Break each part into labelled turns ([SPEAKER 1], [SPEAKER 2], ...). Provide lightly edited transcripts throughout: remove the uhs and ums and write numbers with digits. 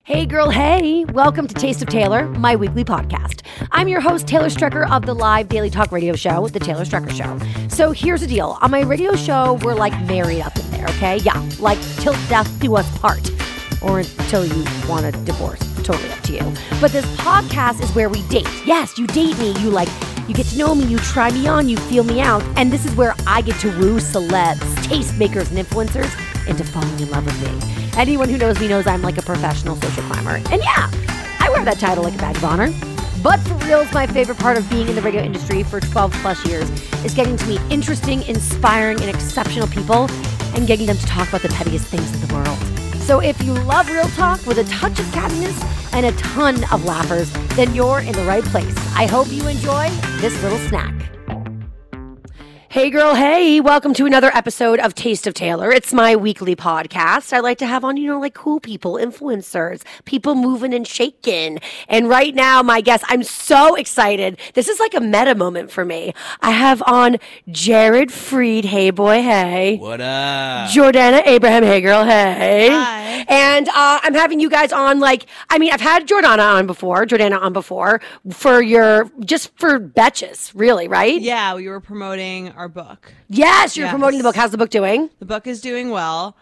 [SPEAKER 1] Hey girl, hey! Welcome to Taste of Taylor, my weekly podcast. I'm your host, Taylor Strecker of the live daily talk radio show, The Taylor Strecker Show. So here's the deal. On my radio show, we're like married up in there, okay? Yeah, like till death do us part. Or until you want a divorce. Totally up to you. But this podcast is where we date. Yes, you date me. You get to know me, you try me on, you feel me out. And this is where I get to woo celebs, tastemakers, and influencers into falling in love with me. Anyone who knows me knows I'm like a professional social climber. And yeah, I wear that title like a badge of honor. But for reals, my favorite part of being in the radio industry for 12 plus years is getting to meet interesting, inspiring, and exceptional people and getting them to talk about the pettiest things in the world. So if you love real talk with a touch of cattiness and a ton of laughers, then you're in the right place. I hope you enjoy this little snack. Hey girl, hey, welcome to another episode of Taste of Taylor. It's my weekly podcast. I like to have on, like cool people, influencers, people moving and shaking. And right now, my guest, I'm so excited. This is like a meta moment for me. I have on Jared Freed. Hey boy, hey.
[SPEAKER 2] What up?
[SPEAKER 1] Jordana Abraham. Hey girl, hey.
[SPEAKER 3] Hi.
[SPEAKER 1] And I'm having you guys on I've had Jordana on before for betches, really, right?
[SPEAKER 3] Yeah, we were promoting our book.
[SPEAKER 1] Yes, you're
[SPEAKER 3] Yes.
[SPEAKER 1] promoting the book. How's the book doing?
[SPEAKER 3] The book is doing well.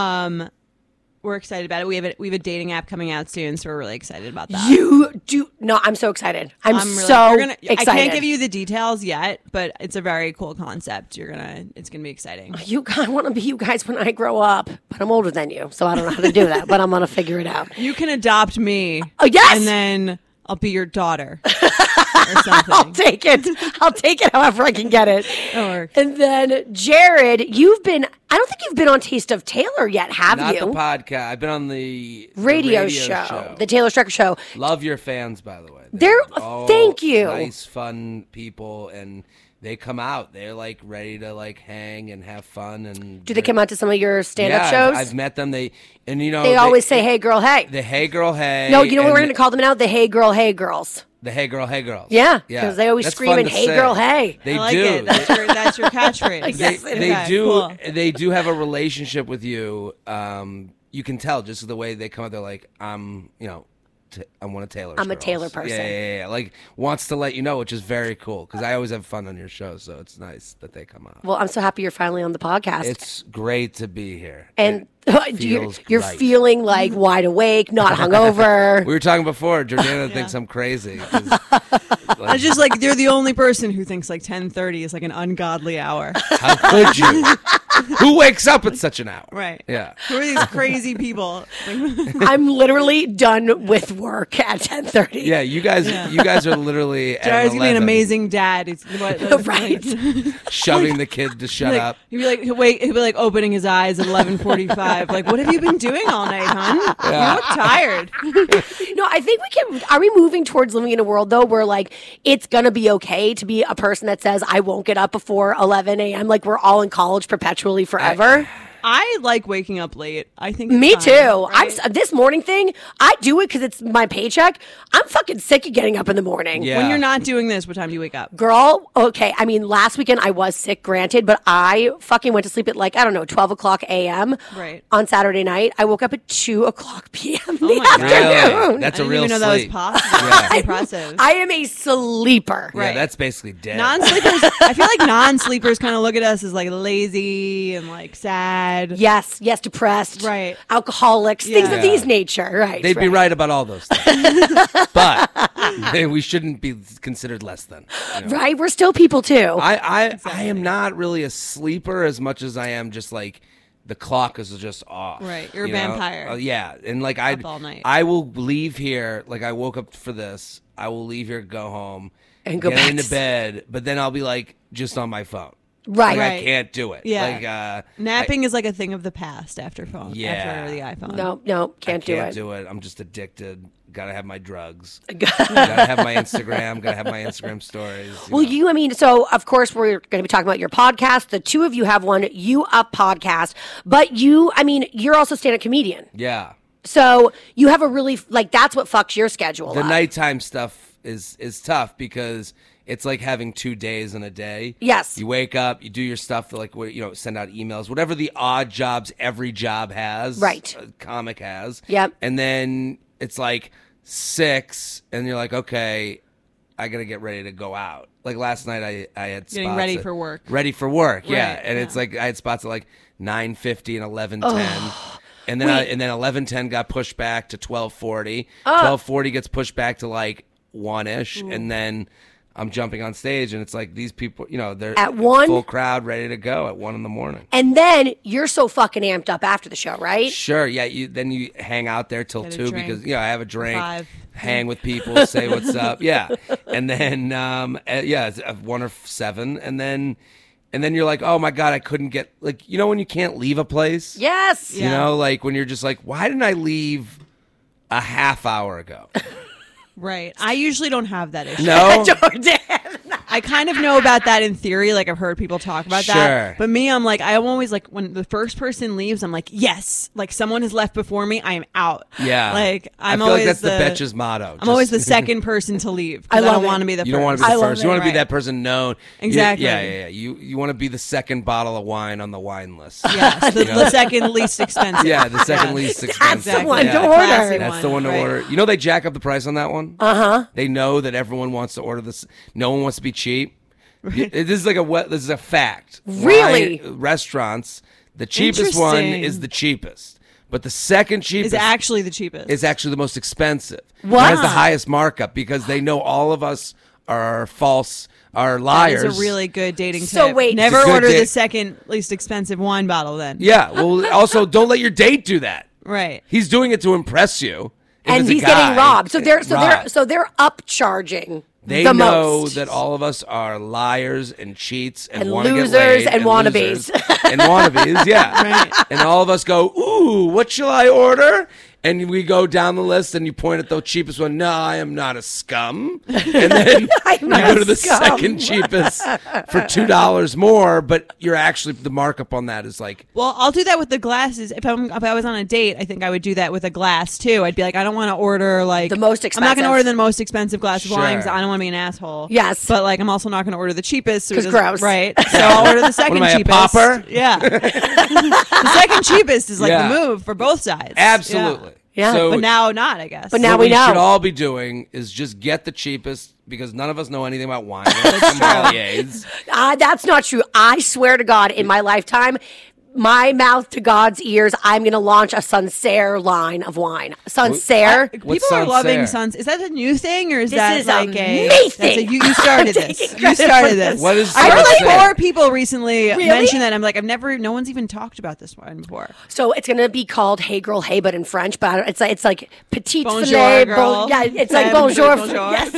[SPEAKER 3] We're excited about it. We have a dating app coming out soon, so we're really excited about that.
[SPEAKER 1] You do no. I'm so excited. I'm
[SPEAKER 3] really,
[SPEAKER 1] so excited.
[SPEAKER 3] I can't give you the details yet, but it's a very cool concept. It's gonna be exciting.
[SPEAKER 1] I want to be you guys when I grow up, but I'm older than you, so I don't know how to do that. But I'm gonna figure it out.
[SPEAKER 3] You can adopt me.
[SPEAKER 1] Oh yes,
[SPEAKER 3] and then I'll be your daughter. Or something.
[SPEAKER 1] I'll take it however I can get it.
[SPEAKER 3] That'll work.
[SPEAKER 1] And then Jared, I don't think you've been on Taste of Taylor yet, have
[SPEAKER 2] Not
[SPEAKER 1] you?
[SPEAKER 2] the podcast. I've been on the
[SPEAKER 1] radio show, the Taylor Strecker Show.
[SPEAKER 2] Love your fans, by the way.
[SPEAKER 1] Thank you.
[SPEAKER 2] Nice, fun people, and they come out. They're like ready to hang and have fun. And
[SPEAKER 1] Do they come out to some of your stand-up
[SPEAKER 2] yeah,
[SPEAKER 1] shows?
[SPEAKER 2] I've met them. They
[SPEAKER 1] always say, "Hey girl, hey."
[SPEAKER 2] The hey girl, hey.
[SPEAKER 1] No, you know what we're going to call them now? The Hey girl, hey girls.
[SPEAKER 2] The hey girl, hey girls.
[SPEAKER 1] Yeah, because they always
[SPEAKER 2] That's
[SPEAKER 1] scream
[SPEAKER 2] fun
[SPEAKER 1] and
[SPEAKER 2] to
[SPEAKER 1] "Hey
[SPEAKER 2] say.
[SPEAKER 1] girl, hey."
[SPEAKER 2] They
[SPEAKER 3] I like
[SPEAKER 2] do.
[SPEAKER 3] it. That's your catchphrase.
[SPEAKER 1] Yes, it is.
[SPEAKER 2] They do.
[SPEAKER 3] Cool.
[SPEAKER 2] They do have a relationship with you. You can tell just the way they come out. They're like, I'm one of Taylor's
[SPEAKER 1] I'm a
[SPEAKER 2] girls.
[SPEAKER 1] Taylor person.
[SPEAKER 2] Yeah. Like wants to let you know, which is very cool because I always have fun on your show, so it's nice that they come out.
[SPEAKER 1] Well, I'm so happy you're finally on the podcast.
[SPEAKER 2] It's great to be here.
[SPEAKER 1] And you're
[SPEAKER 2] feels right.
[SPEAKER 1] feeling like wide awake, not hungover.
[SPEAKER 2] We were talking before. Jordana thinks I'm crazy.
[SPEAKER 3] I just they're the only person who thinks 10:30 is an ungodly hour.
[SPEAKER 2] How could you? Who wakes up at such an hour?
[SPEAKER 3] Right.
[SPEAKER 2] Yeah.
[SPEAKER 3] Who are these crazy people?
[SPEAKER 1] I'm literally done with work at 10:30.
[SPEAKER 2] Yeah, you guys are literally at
[SPEAKER 3] Jared's gonna be an
[SPEAKER 2] 11,
[SPEAKER 3] amazing dad.
[SPEAKER 1] Right.
[SPEAKER 2] shoving the kid to shut up.
[SPEAKER 3] He'd be like opening his eyes at 11:45. What have you been doing all night, hon? You look tired.
[SPEAKER 1] No, I think are we moving towards living in a world though where it's gonna be okay to be a person that says I won't get up before 11 a.m. We're all in college perpetually forever?
[SPEAKER 3] I like waking up late. I think it's
[SPEAKER 1] Me
[SPEAKER 3] fine,
[SPEAKER 1] too.
[SPEAKER 3] right?
[SPEAKER 1] This morning thing, I do it because it's my paycheck. I'm fucking sick of getting up in the morning.
[SPEAKER 2] Yeah.
[SPEAKER 3] When you're not doing this, what time do you wake up?
[SPEAKER 1] Girl, okay. I mean, last weekend I was sick, granted, but I fucking went to sleep at 12 o'clock a.m.
[SPEAKER 3] Right.
[SPEAKER 1] on Saturday night. I woke up at 2 o'clock p.m. in
[SPEAKER 3] Oh
[SPEAKER 1] the
[SPEAKER 3] my God.
[SPEAKER 1] afternoon.
[SPEAKER 2] Really? That's
[SPEAKER 3] I
[SPEAKER 2] a
[SPEAKER 3] didn't
[SPEAKER 2] real
[SPEAKER 3] even know
[SPEAKER 2] sleep.
[SPEAKER 3] that was possible.
[SPEAKER 2] Yeah.
[SPEAKER 3] That's impressive.
[SPEAKER 1] I am a sleeper.
[SPEAKER 2] Yeah,
[SPEAKER 3] Right.
[SPEAKER 2] that's basically dead.
[SPEAKER 3] Non-sleepers, I feel like non-sleepers kind of look at us as lazy and sad.
[SPEAKER 1] Yes, depressed.
[SPEAKER 3] Right.
[SPEAKER 1] Alcoholics, things of
[SPEAKER 2] Yeah.
[SPEAKER 1] these nature. Right.
[SPEAKER 2] They'd be right about all those things. But we shouldn't be considered less than.
[SPEAKER 1] Right. We're still people too.
[SPEAKER 2] I am not really a sleeper as much as I am just the clock is just off.
[SPEAKER 3] Right. You're a
[SPEAKER 2] you know?
[SPEAKER 3] vampire.
[SPEAKER 2] Yeah. And
[SPEAKER 3] Up all night.
[SPEAKER 2] I will leave here, I woke up for this, I will leave here, go home,
[SPEAKER 1] And go
[SPEAKER 2] get
[SPEAKER 1] back
[SPEAKER 2] into
[SPEAKER 1] to
[SPEAKER 2] bed, but then I'll be just on my phone.
[SPEAKER 1] right.
[SPEAKER 2] I can't do it.
[SPEAKER 3] Yeah. Napping is a thing of the past after phone.
[SPEAKER 2] Yeah.
[SPEAKER 3] After the iPhone.
[SPEAKER 1] No, can't do it.
[SPEAKER 2] do it. I'm just addicted. Gotta have my drugs. Gotta have my Instagram. Gotta have my Instagram stories.
[SPEAKER 1] Well, so of course we're going to be talking about your podcast. The two of you have one, You Up podcast, but you're also a stand-up comedian.
[SPEAKER 2] Yeah.
[SPEAKER 1] So you have a really, that's what fucks your schedule
[SPEAKER 2] The
[SPEAKER 1] up.
[SPEAKER 2] nighttime stuff is tough because it's like having 2 days in a day.
[SPEAKER 1] Yes.
[SPEAKER 2] You wake up, you do your stuff, send out emails, whatever the odd jobs every job has.
[SPEAKER 1] Right.
[SPEAKER 2] A comic has.
[SPEAKER 1] Yep.
[SPEAKER 2] And then it's like 6, and you're like, okay, I gotta get ready to go out. Like last night, I had spots
[SPEAKER 3] Getting ready for work.
[SPEAKER 2] Ready for work, yeah.
[SPEAKER 3] Right,
[SPEAKER 2] And it's like I had spots at like 9:50 and 11:10. And then and then 11:10 got pushed back to 12:40. 12:40 gets pushed back to like 1-ish, and then I'm jumping on stage, and it's like these people, they're
[SPEAKER 1] At 1?
[SPEAKER 2] full crowd, ready to go at 1 a.m.
[SPEAKER 1] And then you're so fucking amped up after the show, right?
[SPEAKER 2] Sure, yeah. Then you hang out there till
[SPEAKER 3] Get a
[SPEAKER 2] 2
[SPEAKER 3] drink.
[SPEAKER 2] because I have a drink,
[SPEAKER 3] 5.
[SPEAKER 2] hang with people, say what's up, yeah. And then it's 1 or 7, and then you're like, oh my god, I couldn't get when you can't leave a place.
[SPEAKER 1] Yes.
[SPEAKER 3] Yeah.
[SPEAKER 2] Like when you're just like, why didn't I leave a half hour ago?
[SPEAKER 3] Right. I usually don't have that issue.
[SPEAKER 2] No.
[SPEAKER 1] Jordan.
[SPEAKER 3] I kind of know about that in theory. Like I've heard people talk about
[SPEAKER 2] Sure.
[SPEAKER 3] that. But me, I'm like, I'm always like, when the first person leaves, I'm like, yes, like someone has left before me. I am out.
[SPEAKER 2] Yeah.
[SPEAKER 3] Like I'm
[SPEAKER 2] I feel
[SPEAKER 3] always
[SPEAKER 2] like that's the betch's motto.
[SPEAKER 3] I'm always the second person to leave. 'Cause I
[SPEAKER 1] love
[SPEAKER 3] don't
[SPEAKER 1] it.
[SPEAKER 3] want to be the
[SPEAKER 2] You
[SPEAKER 3] first.
[SPEAKER 2] don't want to be
[SPEAKER 1] I
[SPEAKER 2] the
[SPEAKER 1] love
[SPEAKER 2] first. You want to be
[SPEAKER 3] Right.
[SPEAKER 2] that person known.
[SPEAKER 3] Exactly.
[SPEAKER 2] Yeah. You want to be the second bottle of wine on the wine list.
[SPEAKER 3] Yes, the second least expensive.
[SPEAKER 2] Yeah, the second
[SPEAKER 3] Yes.
[SPEAKER 2] least expensive.
[SPEAKER 1] That's the one
[SPEAKER 2] yeah.
[SPEAKER 1] to order.
[SPEAKER 3] Classy
[SPEAKER 2] That's
[SPEAKER 3] one,
[SPEAKER 2] the one to
[SPEAKER 3] right.
[SPEAKER 2] order. They jack up the price on that one. They know that everyone wants to order this. No one wants to be cheap. This is this is a fact.
[SPEAKER 1] Really?
[SPEAKER 2] Restaurants, the cheapest one
[SPEAKER 3] Interesting.
[SPEAKER 2] is the cheapest, but the second cheapest
[SPEAKER 3] Is actually the cheapest.
[SPEAKER 2] is actually the most expensive.
[SPEAKER 1] What?
[SPEAKER 2] It has the highest markup because they know all of us are false, are
[SPEAKER 3] That
[SPEAKER 2] liars.
[SPEAKER 3] is a really good dating
[SPEAKER 1] So
[SPEAKER 3] tip.
[SPEAKER 1] wait.
[SPEAKER 3] Never
[SPEAKER 2] It's a good
[SPEAKER 3] order the
[SPEAKER 2] date.
[SPEAKER 3] second least expensive wine bottle then.
[SPEAKER 2] Yeah. Well, also don't let your date do that.
[SPEAKER 3] Right.
[SPEAKER 2] He's doing it to impress you. If
[SPEAKER 1] And
[SPEAKER 2] it's a
[SPEAKER 1] he's
[SPEAKER 2] guy,
[SPEAKER 1] getting robbed. So they're
[SPEAKER 2] robbed.
[SPEAKER 1] upcharging
[SPEAKER 2] They
[SPEAKER 1] the
[SPEAKER 2] know
[SPEAKER 1] most.
[SPEAKER 2] that all of us are liars and cheats and,
[SPEAKER 1] And
[SPEAKER 2] wanna
[SPEAKER 1] losers
[SPEAKER 2] get laid
[SPEAKER 1] and wannabes.
[SPEAKER 2] losers and wannabes, yeah.
[SPEAKER 3] Right.
[SPEAKER 2] And all of us go, ooh, what shall I order? And we go down the list, and you point at the cheapest one. No, I am not a scum. And then you
[SPEAKER 1] I'm not
[SPEAKER 2] go to
[SPEAKER 1] a
[SPEAKER 2] the
[SPEAKER 1] scum.
[SPEAKER 2] second cheapest for $2 more, but you're actually the markup on that is like
[SPEAKER 3] Well, I'll do that with the glasses. If I was on a date, I think I would do that with a glass too. I'd be like, I don't want to order like
[SPEAKER 1] The most
[SPEAKER 3] I'm not going to
[SPEAKER 1] expensive.
[SPEAKER 3] order the most expensive glass of wine 'cause
[SPEAKER 2] Sure.
[SPEAKER 3] I don't want to be an asshole.
[SPEAKER 1] Yes.
[SPEAKER 3] but like I'm also not going to order the cheapest so it
[SPEAKER 1] 'Cause
[SPEAKER 3] doesn't-
[SPEAKER 1] gross.
[SPEAKER 3] Right. So I'll order the second
[SPEAKER 2] am I, a
[SPEAKER 3] cheapest.
[SPEAKER 2] pauper?
[SPEAKER 3] Yeah. The second cheapest is like
[SPEAKER 2] Yeah.
[SPEAKER 3] the move for both sides.
[SPEAKER 2] absolutely.
[SPEAKER 1] Yeah.
[SPEAKER 2] So
[SPEAKER 3] But now not, I guess.
[SPEAKER 1] But now
[SPEAKER 2] what
[SPEAKER 1] we
[SPEAKER 2] we
[SPEAKER 1] know.
[SPEAKER 2] should all be doing is just get the cheapest because none of us know anything about wine. We're sommeliers.
[SPEAKER 1] That's not true. I swear to God, in my lifetime, my mouth to God's ears, I'm going to launch a Sancerre line of wine. Sancerre.
[SPEAKER 3] People
[SPEAKER 2] What's
[SPEAKER 3] are loving
[SPEAKER 2] Sancerre?
[SPEAKER 3] Suns. Is that a new thing or is
[SPEAKER 1] This
[SPEAKER 3] that
[SPEAKER 1] is
[SPEAKER 3] like
[SPEAKER 1] me
[SPEAKER 3] that's
[SPEAKER 1] thing.
[SPEAKER 3] you started
[SPEAKER 1] I'm
[SPEAKER 3] this?
[SPEAKER 1] taking
[SPEAKER 3] You
[SPEAKER 1] credit
[SPEAKER 3] started
[SPEAKER 1] for
[SPEAKER 3] this.
[SPEAKER 2] What is
[SPEAKER 3] I heard like
[SPEAKER 2] Sancerre?
[SPEAKER 3] 4 people recently mention that. I'm like, no one's even talked about this one before.
[SPEAKER 1] So it's going to be called Hey Girl, Hey, but in French. But it's like petite
[SPEAKER 3] Bonjour,
[SPEAKER 1] filet.
[SPEAKER 3] girl.
[SPEAKER 1] Yeah, it's like
[SPEAKER 3] Femme,
[SPEAKER 1] bonjour.
[SPEAKER 3] bonjour.
[SPEAKER 1] Yes.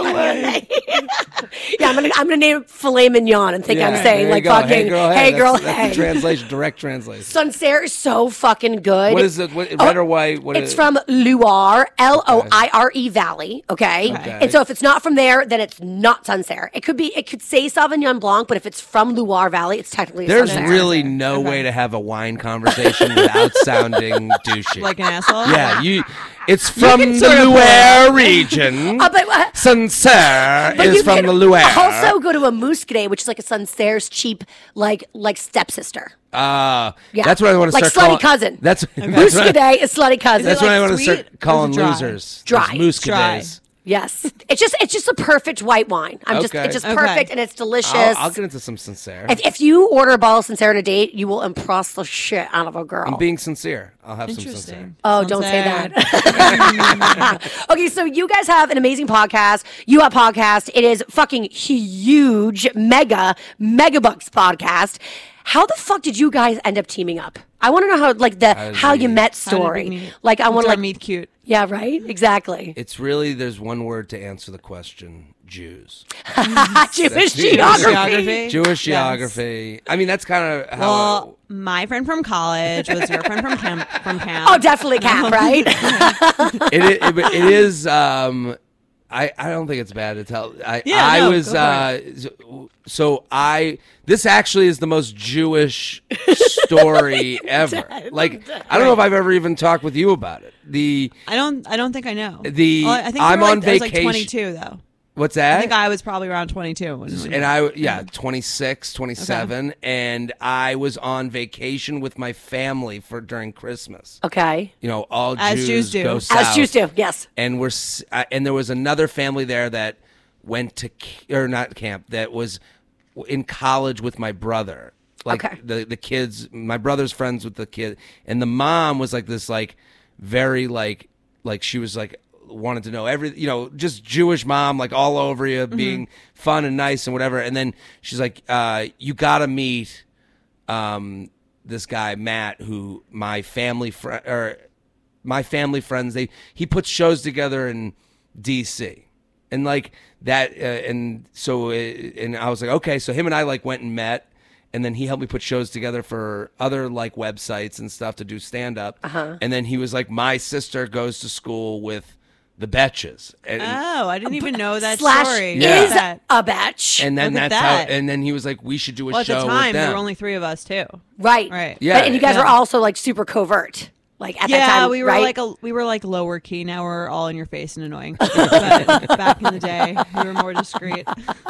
[SPEAKER 1] Yeah, I'm gonna name it filet mignon and think I'm
[SPEAKER 2] Yeah,
[SPEAKER 1] saying
[SPEAKER 2] there
[SPEAKER 1] like
[SPEAKER 2] you go.
[SPEAKER 1] fucking
[SPEAKER 2] Hey girl,
[SPEAKER 1] Hey Girl,
[SPEAKER 2] That's
[SPEAKER 1] Hey.
[SPEAKER 2] the translation, direct translation.
[SPEAKER 1] Sancerre is so fucking good.
[SPEAKER 2] What is it? Red or white? What
[SPEAKER 1] It's
[SPEAKER 2] is
[SPEAKER 1] from Loire, Loire Valley. Okay?
[SPEAKER 2] Okay.
[SPEAKER 1] And so if it's not from there, then it's not Sancerre. It could say Sauvignon Blanc, but if it's from Loire Valley, it's technically a
[SPEAKER 2] There's
[SPEAKER 1] Sancerre.
[SPEAKER 2] really no way to have a wine conversation without sounding douchey.
[SPEAKER 3] Like an asshole.
[SPEAKER 2] yeah, it's from
[SPEAKER 3] can
[SPEAKER 2] the
[SPEAKER 3] sort of pull
[SPEAKER 2] Loire region.
[SPEAKER 1] But
[SPEAKER 2] Sancerre
[SPEAKER 1] But
[SPEAKER 2] is
[SPEAKER 1] you
[SPEAKER 2] from
[SPEAKER 1] can
[SPEAKER 2] the Loire.
[SPEAKER 1] also go to a Muscadet, which is like a Sancerre's cheap, like stepsister. Yeah.
[SPEAKER 2] That's what I want to
[SPEAKER 1] Like
[SPEAKER 2] start calling.
[SPEAKER 1] slutty cousin.
[SPEAKER 2] That's
[SPEAKER 1] Muscadet is slutty cousin.
[SPEAKER 2] That's
[SPEAKER 3] it
[SPEAKER 2] what I
[SPEAKER 3] like
[SPEAKER 2] want to
[SPEAKER 3] sweet
[SPEAKER 2] start
[SPEAKER 3] or is
[SPEAKER 2] calling
[SPEAKER 3] it dry?
[SPEAKER 2] losers.
[SPEAKER 1] Dry.
[SPEAKER 2] Muscadets.
[SPEAKER 1] Yes, it's just a perfect white wine. It's just
[SPEAKER 3] Okay.
[SPEAKER 1] perfect and it's delicious.
[SPEAKER 2] I'll get into some Sancerre.
[SPEAKER 1] If you order a bottle of Sancerre on a date, you will impress the shit out of a girl.
[SPEAKER 2] I'm being sincere. I'll have some Sancerre.
[SPEAKER 3] Interesting.
[SPEAKER 1] Oh, don't say
[SPEAKER 3] Sancerre.
[SPEAKER 1] that. Okay, so you guys have an amazing podcast. You have podcast. It is fucking huge, mega bucks podcast. How the fuck did you guys end up teaming up? I want to know how you met
[SPEAKER 3] How did we
[SPEAKER 1] story.
[SPEAKER 3] meet?
[SPEAKER 1] Like I want to
[SPEAKER 3] meet cute.
[SPEAKER 1] Yeah, right. Exactly.
[SPEAKER 2] It's really there's one word to answer the question: Jews.
[SPEAKER 1] Jewish
[SPEAKER 2] Jewish
[SPEAKER 1] geography.
[SPEAKER 2] Jewish
[SPEAKER 3] Yes.
[SPEAKER 2] geography. I mean, that's kind of how.
[SPEAKER 3] Well, my friend from college was your friend from camp.
[SPEAKER 1] Oh, definitely Cap, right?
[SPEAKER 2] it is. I don't think it's bad to tell. This actually is the most Jewish story ever. Like I don't know if I've ever even talked with you about it.
[SPEAKER 3] I don't think I know.
[SPEAKER 2] The-
[SPEAKER 3] Well, I think
[SPEAKER 2] I'm
[SPEAKER 3] you were
[SPEAKER 2] on
[SPEAKER 3] I was like
[SPEAKER 2] vacation.
[SPEAKER 3] 22 though.
[SPEAKER 2] What's that?
[SPEAKER 3] I think I was probably around 22. When
[SPEAKER 2] 26, 27, and I was on vacation with my family during Christmas.
[SPEAKER 1] Okay.
[SPEAKER 2] You know, all
[SPEAKER 3] As Jews do.
[SPEAKER 2] go south.
[SPEAKER 1] As Jews do, yes.
[SPEAKER 2] And and there was another family there that went to not camp, that was in college with my brother. Like
[SPEAKER 1] Okay.
[SPEAKER 2] the kids, my brother's friends with the kid, and the mom was like this, like very like she was like wanted to know just Jewish mom, like all over you, being fun and nice and whatever. And then she's like, you gotta meet this guy Matt, who my family friends, he puts shows together in DC, and like that, and I was like, okay, so him and I like went and met. And then he helped me put shows together for other like websites and stuff to do stand up. And then he was like, my sister goes to school with the Betches. And,
[SPEAKER 3] I didn't even know that
[SPEAKER 1] Slash
[SPEAKER 3] story.
[SPEAKER 1] is
[SPEAKER 3] That.
[SPEAKER 1] a batch.
[SPEAKER 2] and then
[SPEAKER 3] Look at
[SPEAKER 2] that's how.
[SPEAKER 3] that.
[SPEAKER 2] And then he was like, we should do a
[SPEAKER 3] Well, at
[SPEAKER 2] show
[SPEAKER 3] the time,
[SPEAKER 2] with
[SPEAKER 3] there
[SPEAKER 2] them.
[SPEAKER 3] were only 3 of us too.
[SPEAKER 1] Right.
[SPEAKER 2] Yeah.
[SPEAKER 1] And you guys
[SPEAKER 3] Yeah.
[SPEAKER 1] were also like super covert. Like at that time,
[SPEAKER 3] we were
[SPEAKER 1] right?
[SPEAKER 3] we were like lower key. Now we're all in your face and annoying. But back in the day, we were more discreet.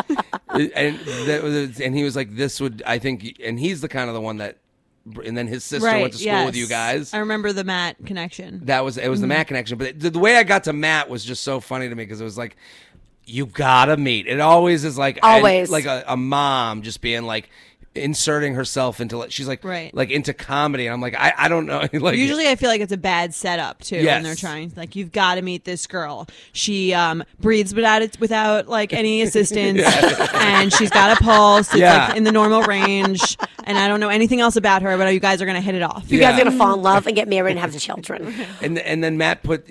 [SPEAKER 2] and he was like, this would, I think, and he's the kind of the one that, and then his sister went to school with you guys.
[SPEAKER 3] I remember the Matt connection.
[SPEAKER 2] It was the Matt connection, but the way I got to Matt was just so funny to me, because it was like, you gotta meet. It always is like
[SPEAKER 1] Always.
[SPEAKER 2] like a mom just being like inserting herself into, she's like
[SPEAKER 3] Right.
[SPEAKER 2] like into comedy, and I'm like, I don't know. Like,
[SPEAKER 3] Usually, I feel like it's a bad setup too
[SPEAKER 2] Yes.
[SPEAKER 3] when they're trying. Like, you've got to meet this girl. She breathes without like any assistance, and she's got a pulse. It's like in the normal range, and I don't know anything else about her. But you guys are gonna hit it off.
[SPEAKER 1] you guys are gonna fall in love and get married and have children.
[SPEAKER 2] and then Matt put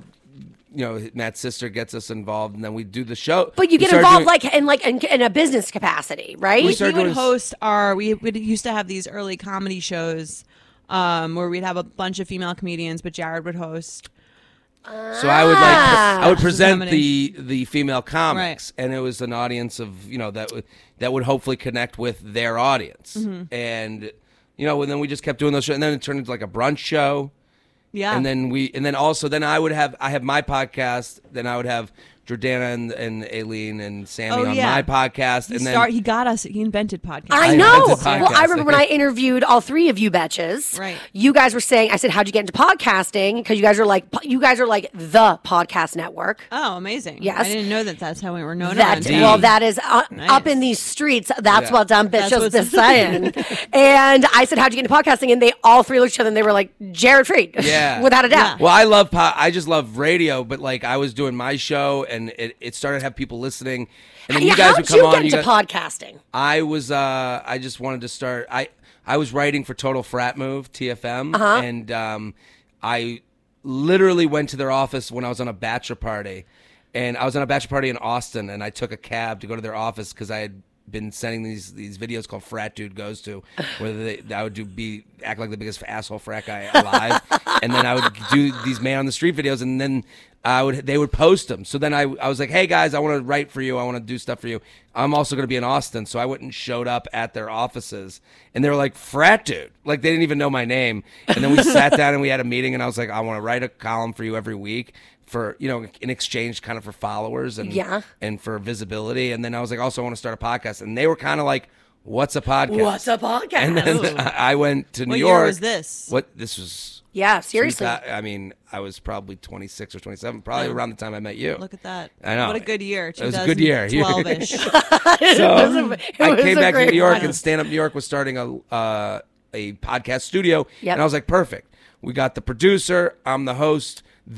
[SPEAKER 2] Matt's sister gets us involved, and then we do the show.
[SPEAKER 1] But you get involved in a business capacity, right?
[SPEAKER 2] We
[SPEAKER 3] We would
[SPEAKER 2] doing-
[SPEAKER 3] host we used to have these early comedy shows where we'd have a bunch of female comedians, but Jared would host.
[SPEAKER 2] So I would present
[SPEAKER 3] Comedy.
[SPEAKER 2] the female comics, and it was an audience of that would hopefully connect with their audience,
[SPEAKER 3] Mm-hmm.
[SPEAKER 2] and then we just kept doing those shows, and then it turned into like a brunch show.
[SPEAKER 3] Yeah,
[SPEAKER 2] And then I have my podcast. Then I would have Jordana and Aileen and Sammy on my podcast.
[SPEAKER 3] He got us. He invented podcasts.
[SPEAKER 1] I know.
[SPEAKER 2] invented
[SPEAKER 1] Well, I
[SPEAKER 2] podcasting.
[SPEAKER 1] remember when I interviewed all 3 of you betches.
[SPEAKER 3] Right.
[SPEAKER 1] You guys were saying, I said, how'd you get into podcasting? Because you guys are like the podcast network.
[SPEAKER 3] Oh, amazing!
[SPEAKER 1] Yes.
[SPEAKER 3] I didn't know that's how we were known.
[SPEAKER 1] That
[SPEAKER 3] around
[SPEAKER 1] well,
[SPEAKER 3] town.
[SPEAKER 1] that is up in these streets. That's
[SPEAKER 2] Yeah.
[SPEAKER 1] what dumb
[SPEAKER 3] That's
[SPEAKER 1] bitches
[SPEAKER 3] what's-
[SPEAKER 1] been saying. And I said, "How'd you get into podcasting?" And they all 3 looked at each other and they were like, "Jared Fried."
[SPEAKER 2] Yeah.
[SPEAKER 1] Without a doubt.
[SPEAKER 2] Well, I just love radio, but like I was doing my show, and it started to have people listening, and then you guys
[SPEAKER 1] how'd
[SPEAKER 2] would come
[SPEAKER 1] you
[SPEAKER 2] on.
[SPEAKER 1] get into podcasting?
[SPEAKER 2] I just wanted to start. I was writing for Total Frat Move, TFM, and I literally went to their office when I was on a bachelor party, and I was on a bachelor party in Austin, and I took a cab to go to their office because I had been sending these videos called Frat Dude Goes To, where I would act like the biggest asshole frat guy alive, and then I would do these man on the street videos, and then they would post them. So then I was like, hey guys, I want to write for you, I want to do stuff for you. I'm also going to be in Austin, so I went and showed up at their offices, and they were like, Frat Dude, like they didn't even know my name. And then we sat down and we had a meeting, and I was like, I want to write a column for you every week, for in exchange kind of for followers and for visibility. And then I was like, also I want to start a podcast, and they were kind of like, what's a podcast?
[SPEAKER 1] What's a podcast?
[SPEAKER 2] And then I went to New
[SPEAKER 3] What
[SPEAKER 2] York.
[SPEAKER 3] year was this?
[SPEAKER 2] This was
[SPEAKER 1] yeah, seriously.
[SPEAKER 2] I mean, I was probably 26 or 27, probably around the time I met you.
[SPEAKER 3] Look at that!
[SPEAKER 2] I know.
[SPEAKER 3] What a good year.
[SPEAKER 2] It was a good year.
[SPEAKER 3] 12-ish.
[SPEAKER 2] So I came back to
[SPEAKER 1] great
[SPEAKER 2] New York,
[SPEAKER 1] one.
[SPEAKER 2] and Stand Up New York was starting a podcast studio,
[SPEAKER 1] Yep.
[SPEAKER 2] and I was like, perfect. We got the producer, I'm the host.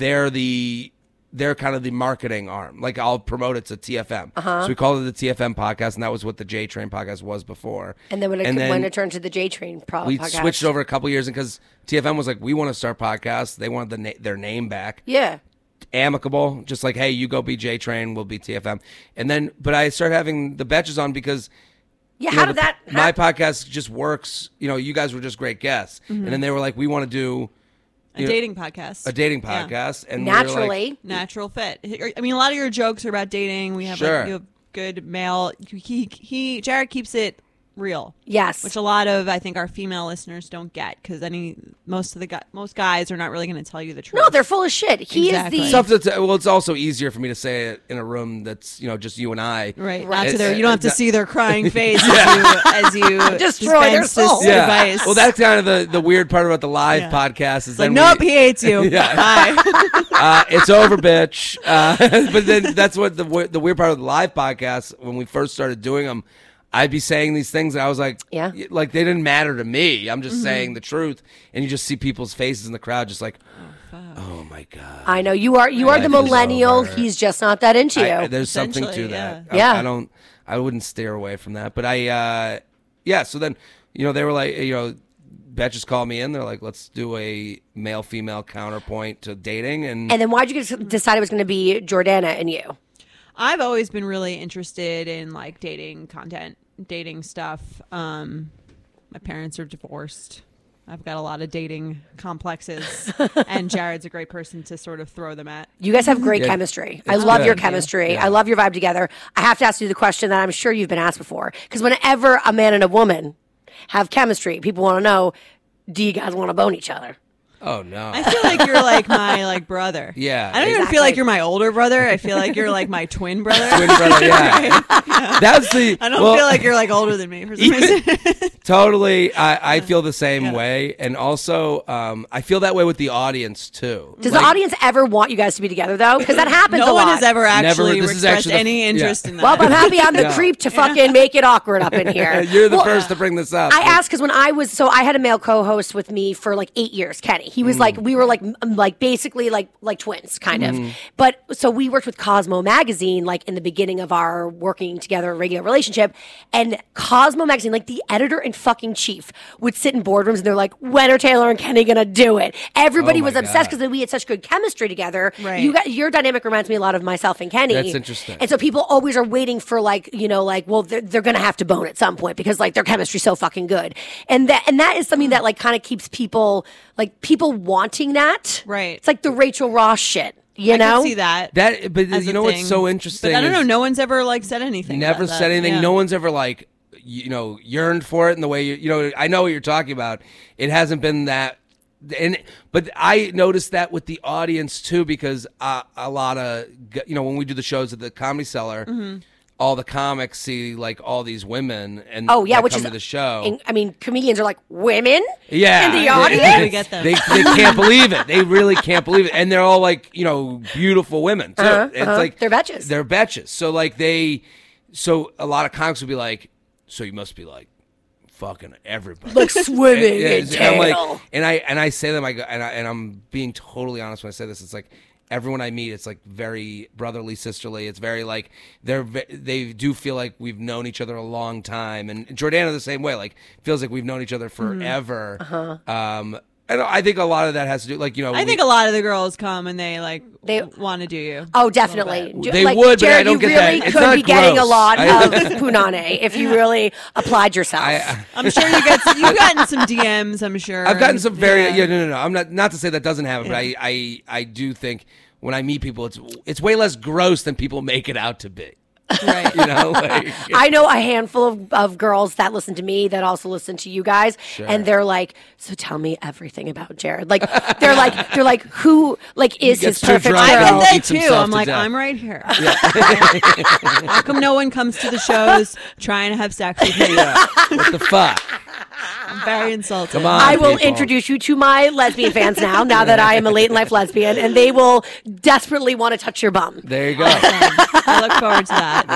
[SPEAKER 2] They're kind of the marketing arm. Like, I'll promote it to TFM. So we called it the TFM podcast, and that was what the J Train podcast was before.
[SPEAKER 1] And then when it turned to the J Train
[SPEAKER 2] we
[SPEAKER 1] podcast.
[SPEAKER 2] switched over a couple years, because TFM was like, we want to start podcasts. They wanted their name back.
[SPEAKER 1] Yeah.
[SPEAKER 2] Amicable, just like, hey, you go be J Train, we'll be TFM. And then, but I started having the Betches on because
[SPEAKER 1] Yeah, how did that
[SPEAKER 2] my podcast just works. You guys were just great guests. And then they were like, we want to do
[SPEAKER 3] A dating podcast.
[SPEAKER 2] a dating
[SPEAKER 3] Yeah.
[SPEAKER 2] podcast. And we were
[SPEAKER 1] naturally.
[SPEAKER 2] like,
[SPEAKER 3] Natural fit. I mean, a lot of your jokes are about dating. We have
[SPEAKER 2] Sure.
[SPEAKER 3] you have good male. Jared keeps it real.
[SPEAKER 1] Yes.
[SPEAKER 3] Which a lot of, I think, our female listeners don't get, because most guys are not really going to tell you the truth.
[SPEAKER 1] No, they're full of shit. He
[SPEAKER 3] Exactly.
[SPEAKER 1] is the...
[SPEAKER 2] Well, it's also easier for me to say it in a room that's, just you and I.
[SPEAKER 3] Right.
[SPEAKER 1] Right.
[SPEAKER 3] You don't have to see their crying face as you
[SPEAKER 1] Destroy their
[SPEAKER 3] dispense
[SPEAKER 1] soul.
[SPEAKER 3] this advice.
[SPEAKER 2] Well, that's kind of the weird part about the live podcast. Is
[SPEAKER 3] like,
[SPEAKER 2] then
[SPEAKER 3] nope, he hates you.
[SPEAKER 2] Yeah.
[SPEAKER 3] Bye.
[SPEAKER 2] It's over, bitch. But then that's what the weird part of the live podcast, when we first started doing them, I'd be saying these things and I was like, like they didn't matter to me. I'm just saying the truth. And you just see people's faces in the crowd just like, oh my God.
[SPEAKER 1] I know. You are the millennial. He's just not that into you.
[SPEAKER 2] There's something to that.
[SPEAKER 1] Yeah.
[SPEAKER 2] I wouldn't steer away from that. But so then, they were like, Betches called me in. They're like, let's do a male-female counterpoint to dating. And
[SPEAKER 1] then why'd you decide it was going to be Jordana and you?
[SPEAKER 3] I've always been really interested in like dating content, dating stuff. My parents are divorced. I've got a lot of dating complexes, and Jared's a great person to sort of throw them at.
[SPEAKER 1] You guys have great chemistry. I love your chemistry.
[SPEAKER 2] Yeah.
[SPEAKER 1] I love your vibe together. I have to ask you the question that I'm sure you've been asked before, because whenever a man and a woman have chemistry, people want to know, do you guys want to bone each other?
[SPEAKER 2] oh no,
[SPEAKER 3] I feel like you're like my brother.
[SPEAKER 2] Yeah,
[SPEAKER 3] I don't even feel like you're my older brother. I feel like you're like my twin brother.
[SPEAKER 2] twin brother. Yeah, that's the.
[SPEAKER 3] I don't feel like you're like older than me for some reason.
[SPEAKER 2] Totally, I feel the same way, and also I feel that way with the audience too.
[SPEAKER 1] Does the audience ever want you guys to be together though? Because that happens a lot.
[SPEAKER 3] No one has ever actually
[SPEAKER 2] This is
[SPEAKER 3] expressed
[SPEAKER 2] actually
[SPEAKER 3] any interest in that.
[SPEAKER 1] Well, I'm happy I'm the creep to fucking make it awkward up in here.
[SPEAKER 2] You're the first to bring this up.
[SPEAKER 1] I asked because when I had a male co-host with me for like 8 years, Kenny. He was like, we were like basically like twins, kind of. But so we worked with Cosmo Magazine like in the beginning of our working together regular relationship, and Cosmo Magazine, like the editor and fucking chief, would sit in boardrooms and they're like, when are Taylor and Kenny gonna do it? Everybody was obsessed because we had such good chemistry together.
[SPEAKER 3] Right.
[SPEAKER 1] Your dynamic reminds me a lot of myself and Kenny.
[SPEAKER 2] That's interesting.
[SPEAKER 1] And so people always are waiting for well, they're gonna have to bone at some point because like their chemistry's so fucking good. And that is something that like kind of keeps people wanting that.
[SPEAKER 3] Right.
[SPEAKER 1] It's like the Rachel Ross shit. You
[SPEAKER 3] I
[SPEAKER 1] know?
[SPEAKER 3] can see that.
[SPEAKER 2] But
[SPEAKER 3] as
[SPEAKER 2] you
[SPEAKER 3] a
[SPEAKER 2] know what's
[SPEAKER 3] thing.
[SPEAKER 2] so interesting?
[SPEAKER 3] But I don't know.
[SPEAKER 2] is
[SPEAKER 3] No one's ever like said anything.
[SPEAKER 2] Never
[SPEAKER 3] about
[SPEAKER 2] said
[SPEAKER 3] that.
[SPEAKER 2] anything.
[SPEAKER 3] Yeah.
[SPEAKER 2] No one's ever like yearned for it in the way I know what you're talking about. It hasn't been that. But I noticed that with the audience too, because a lot of when we do the shows at the Comedy Cellar, all the comics see like all these women and
[SPEAKER 1] which
[SPEAKER 2] come
[SPEAKER 1] is
[SPEAKER 2] to the show.
[SPEAKER 1] I mean, comedians are like women.
[SPEAKER 2] Yeah,
[SPEAKER 1] in the audience.
[SPEAKER 3] We get them.
[SPEAKER 2] They can't believe it. They really can't believe it, and they're all like beautiful women too. It's like
[SPEAKER 1] They're betches.
[SPEAKER 2] They're betches. So like so a lot of comics would be like, so you must be like fucking everybody,
[SPEAKER 1] like swimming in
[SPEAKER 2] and
[SPEAKER 1] tail.
[SPEAKER 2] I'm like, and I say them, and I'm being totally honest when I say this. It's like everyone I meet, it's like very brotherly, sisterly. It's very like they do feel like we've known each other a long time, and Jordana the same way. Like feels like we've known each other forever. And I think a lot of that has to do
[SPEAKER 3] I think a lot of the girls come and they want to do you.
[SPEAKER 1] Oh, definitely.
[SPEAKER 2] They would, but
[SPEAKER 1] Jared,
[SPEAKER 2] I don't
[SPEAKER 1] you
[SPEAKER 2] get that.
[SPEAKER 1] really
[SPEAKER 2] It's
[SPEAKER 1] could
[SPEAKER 2] not
[SPEAKER 1] be getting a
[SPEAKER 2] gross.
[SPEAKER 1] lot of punane if you really applied yourself.
[SPEAKER 3] I'm sure you've gotten some DMs. I'm sure
[SPEAKER 2] I've gotten some very no. I'm not to say that doesn't happen, but I do think when I meet people, it's way less gross than people make it out to be.
[SPEAKER 3] Right.
[SPEAKER 1] I know a handful of girls that listen to me that also listen to you guys, and they're like, "So tell me everything about Jared." Like they're like, who is his perfect girl?
[SPEAKER 2] drunk
[SPEAKER 3] I
[SPEAKER 2] and
[SPEAKER 3] get that
[SPEAKER 2] eats
[SPEAKER 3] too.
[SPEAKER 2] himself
[SPEAKER 3] I'm
[SPEAKER 2] to
[SPEAKER 3] like,
[SPEAKER 2] death.
[SPEAKER 3] I'm right here. How come no one comes to the shows trying to have sex with me?
[SPEAKER 2] What the fuck?
[SPEAKER 3] I'm very insulted.
[SPEAKER 2] Come on.
[SPEAKER 1] I will
[SPEAKER 2] people.
[SPEAKER 1] introduce you to my lesbian fans now that I am a late in life lesbian, and they will desperately want to touch your bum.
[SPEAKER 2] There you go.
[SPEAKER 3] I look forward to that.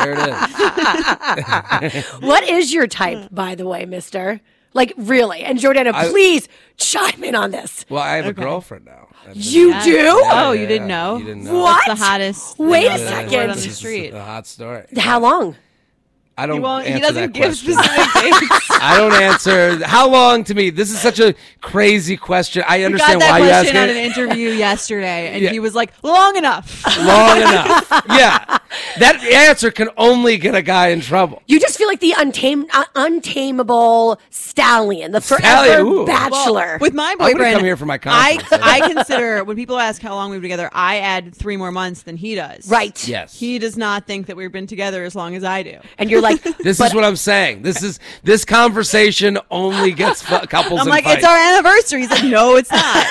[SPEAKER 2] There it is.
[SPEAKER 1] What is your type, by the way, mister? Like, really? And Jordana, please chime in on this.
[SPEAKER 2] Well, I have a girlfriend now.
[SPEAKER 1] You do?
[SPEAKER 3] Oh, you didn't know?
[SPEAKER 2] You didn't know.
[SPEAKER 1] What?
[SPEAKER 3] What's the hottest?
[SPEAKER 1] Wait a
[SPEAKER 3] thing
[SPEAKER 1] second.
[SPEAKER 3] word on the
[SPEAKER 2] This is
[SPEAKER 3] street.
[SPEAKER 2] a hot story.
[SPEAKER 1] How long?
[SPEAKER 2] I don't answer
[SPEAKER 3] He doesn't
[SPEAKER 2] that
[SPEAKER 3] give
[SPEAKER 2] question.
[SPEAKER 3] specific dates.
[SPEAKER 2] I don't answer. How long to me? This is such a crazy question. I
[SPEAKER 3] Got
[SPEAKER 2] understand
[SPEAKER 3] that
[SPEAKER 2] why you ask
[SPEAKER 3] question on an
[SPEAKER 2] it.
[SPEAKER 3] interview yesterday, and
[SPEAKER 2] Yeah.
[SPEAKER 3] he was like, "Long enough."
[SPEAKER 2] Long enough. Yeah. That answer can only get a guy in trouble.
[SPEAKER 1] You just feel like the untamable stallion, the forever
[SPEAKER 2] Stallion,
[SPEAKER 1] bachelor.
[SPEAKER 3] Well, with my
[SPEAKER 2] I'm gonna
[SPEAKER 3] boyfriend,
[SPEAKER 2] come here for my conference.
[SPEAKER 3] I consider when people ask how long we've been together, I add 3 more months than he does.
[SPEAKER 1] Right.
[SPEAKER 2] Yes.
[SPEAKER 3] He does not think that we've been together as long as I do.
[SPEAKER 1] And you're like,
[SPEAKER 2] This is what I'm saying. This conversation only gets couples.
[SPEAKER 3] I'm
[SPEAKER 2] in
[SPEAKER 3] like,
[SPEAKER 2] fights.
[SPEAKER 3] it's our anniversary. He's like, no, it's not.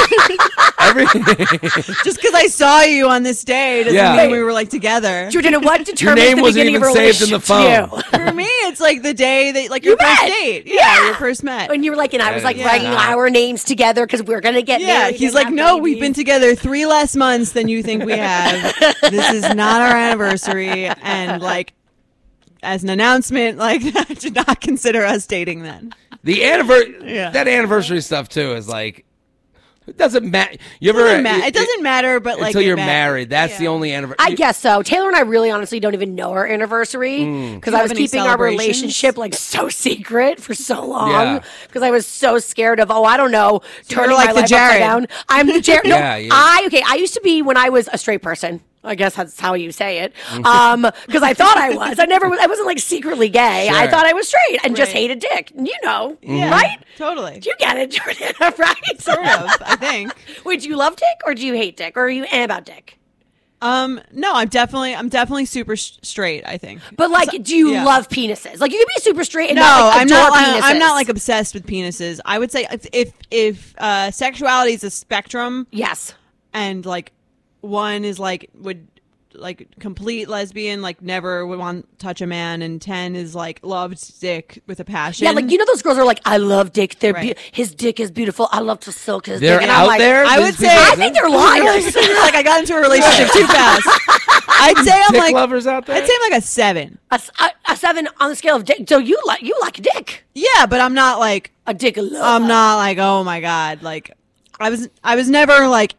[SPEAKER 3] Just because I saw you on this day doesn't mean we were like together.
[SPEAKER 1] Georgina, what
[SPEAKER 2] Your
[SPEAKER 1] determines
[SPEAKER 2] name
[SPEAKER 1] the
[SPEAKER 2] wasn't
[SPEAKER 1] beginning
[SPEAKER 2] even
[SPEAKER 1] of a
[SPEAKER 2] saved in the
[SPEAKER 1] relationship
[SPEAKER 2] phone.
[SPEAKER 1] to you?
[SPEAKER 3] For me, it's like the day that, like, your
[SPEAKER 1] You
[SPEAKER 3] first
[SPEAKER 1] met.
[SPEAKER 3] date.
[SPEAKER 1] Yeah.
[SPEAKER 3] Your first met.
[SPEAKER 1] And you were like, and I was like
[SPEAKER 2] Yeah.
[SPEAKER 1] writing our names together because we're gonna get
[SPEAKER 3] Yeah,
[SPEAKER 1] married.
[SPEAKER 3] he's
[SPEAKER 1] and
[SPEAKER 3] like,
[SPEAKER 1] have
[SPEAKER 3] no, we've been
[SPEAKER 1] babies."
[SPEAKER 3] together 3 less months than you think we have. This is not our anniversary. And like, as an announcement, like, I did not consider us dating then.
[SPEAKER 2] The that anniversary stuff too is like, it doesn't matter. You ever?
[SPEAKER 3] It doesn't matter, but like
[SPEAKER 2] until you're
[SPEAKER 3] it
[SPEAKER 2] married. That's the only anniversary.
[SPEAKER 1] I guess so. Taylor and I really honestly don't even know our anniversary because I was
[SPEAKER 3] have any
[SPEAKER 1] keeping our
[SPEAKER 3] celebrations?
[SPEAKER 1] relationship like so secret for so long
[SPEAKER 2] Yeah.
[SPEAKER 1] because I was so scared of I don't know turning
[SPEAKER 3] like
[SPEAKER 1] my
[SPEAKER 3] the
[SPEAKER 1] life upside
[SPEAKER 3] Jared.
[SPEAKER 1] down. I'm the Jared. No,
[SPEAKER 2] Yeah, yeah.
[SPEAKER 1] I used to be when I was a straight person. I guess that's how you say it. Because I thought I was. I wasn't like secretly gay. I
[SPEAKER 2] Sure.
[SPEAKER 1] thought I was straight and just
[SPEAKER 3] Right.
[SPEAKER 1] hated dick. You know,
[SPEAKER 3] Yeah,
[SPEAKER 1] right?
[SPEAKER 3] Totally.
[SPEAKER 1] Do you get it, Jordana? Right?
[SPEAKER 3] Sort of, I think.
[SPEAKER 1] Wait, do you love dick or do you hate dick or are you about dick?
[SPEAKER 3] No, I'm definitely super straight, I think.
[SPEAKER 1] But like, do you
[SPEAKER 3] yeah.
[SPEAKER 1] love penises? Like, you can be super straight and
[SPEAKER 3] No,
[SPEAKER 1] not, like,
[SPEAKER 3] I'm not.
[SPEAKER 1] adore penises.
[SPEAKER 3] I'm not like obsessed with penises. I would say if sexuality is a spectrum,
[SPEAKER 1] Yes.
[SPEAKER 3] and like one is like would like complete lesbian, like never would want to touch a man, and 10 is like loved dick with a passion.
[SPEAKER 1] Yeah, like, you know, those girls are like, I love dick.
[SPEAKER 3] Right.
[SPEAKER 1] His dick is beautiful. I love to silk his
[SPEAKER 2] They're
[SPEAKER 1] dick. And I'm
[SPEAKER 2] out
[SPEAKER 1] like,
[SPEAKER 2] there.
[SPEAKER 3] I
[SPEAKER 2] These
[SPEAKER 3] would say-
[SPEAKER 2] people
[SPEAKER 1] I
[SPEAKER 2] exist?
[SPEAKER 1] think they're liars.
[SPEAKER 3] like I got into a relationship too fast. I'd say I'm
[SPEAKER 2] Dick
[SPEAKER 3] like
[SPEAKER 2] lovers out there.
[SPEAKER 3] I'd say I'm like a 7.
[SPEAKER 1] a 7 on the scale of dick. So you like dick.
[SPEAKER 3] Yeah, but I'm not like
[SPEAKER 1] A dick lover.
[SPEAKER 3] I'm not like, oh my god, like I was never like,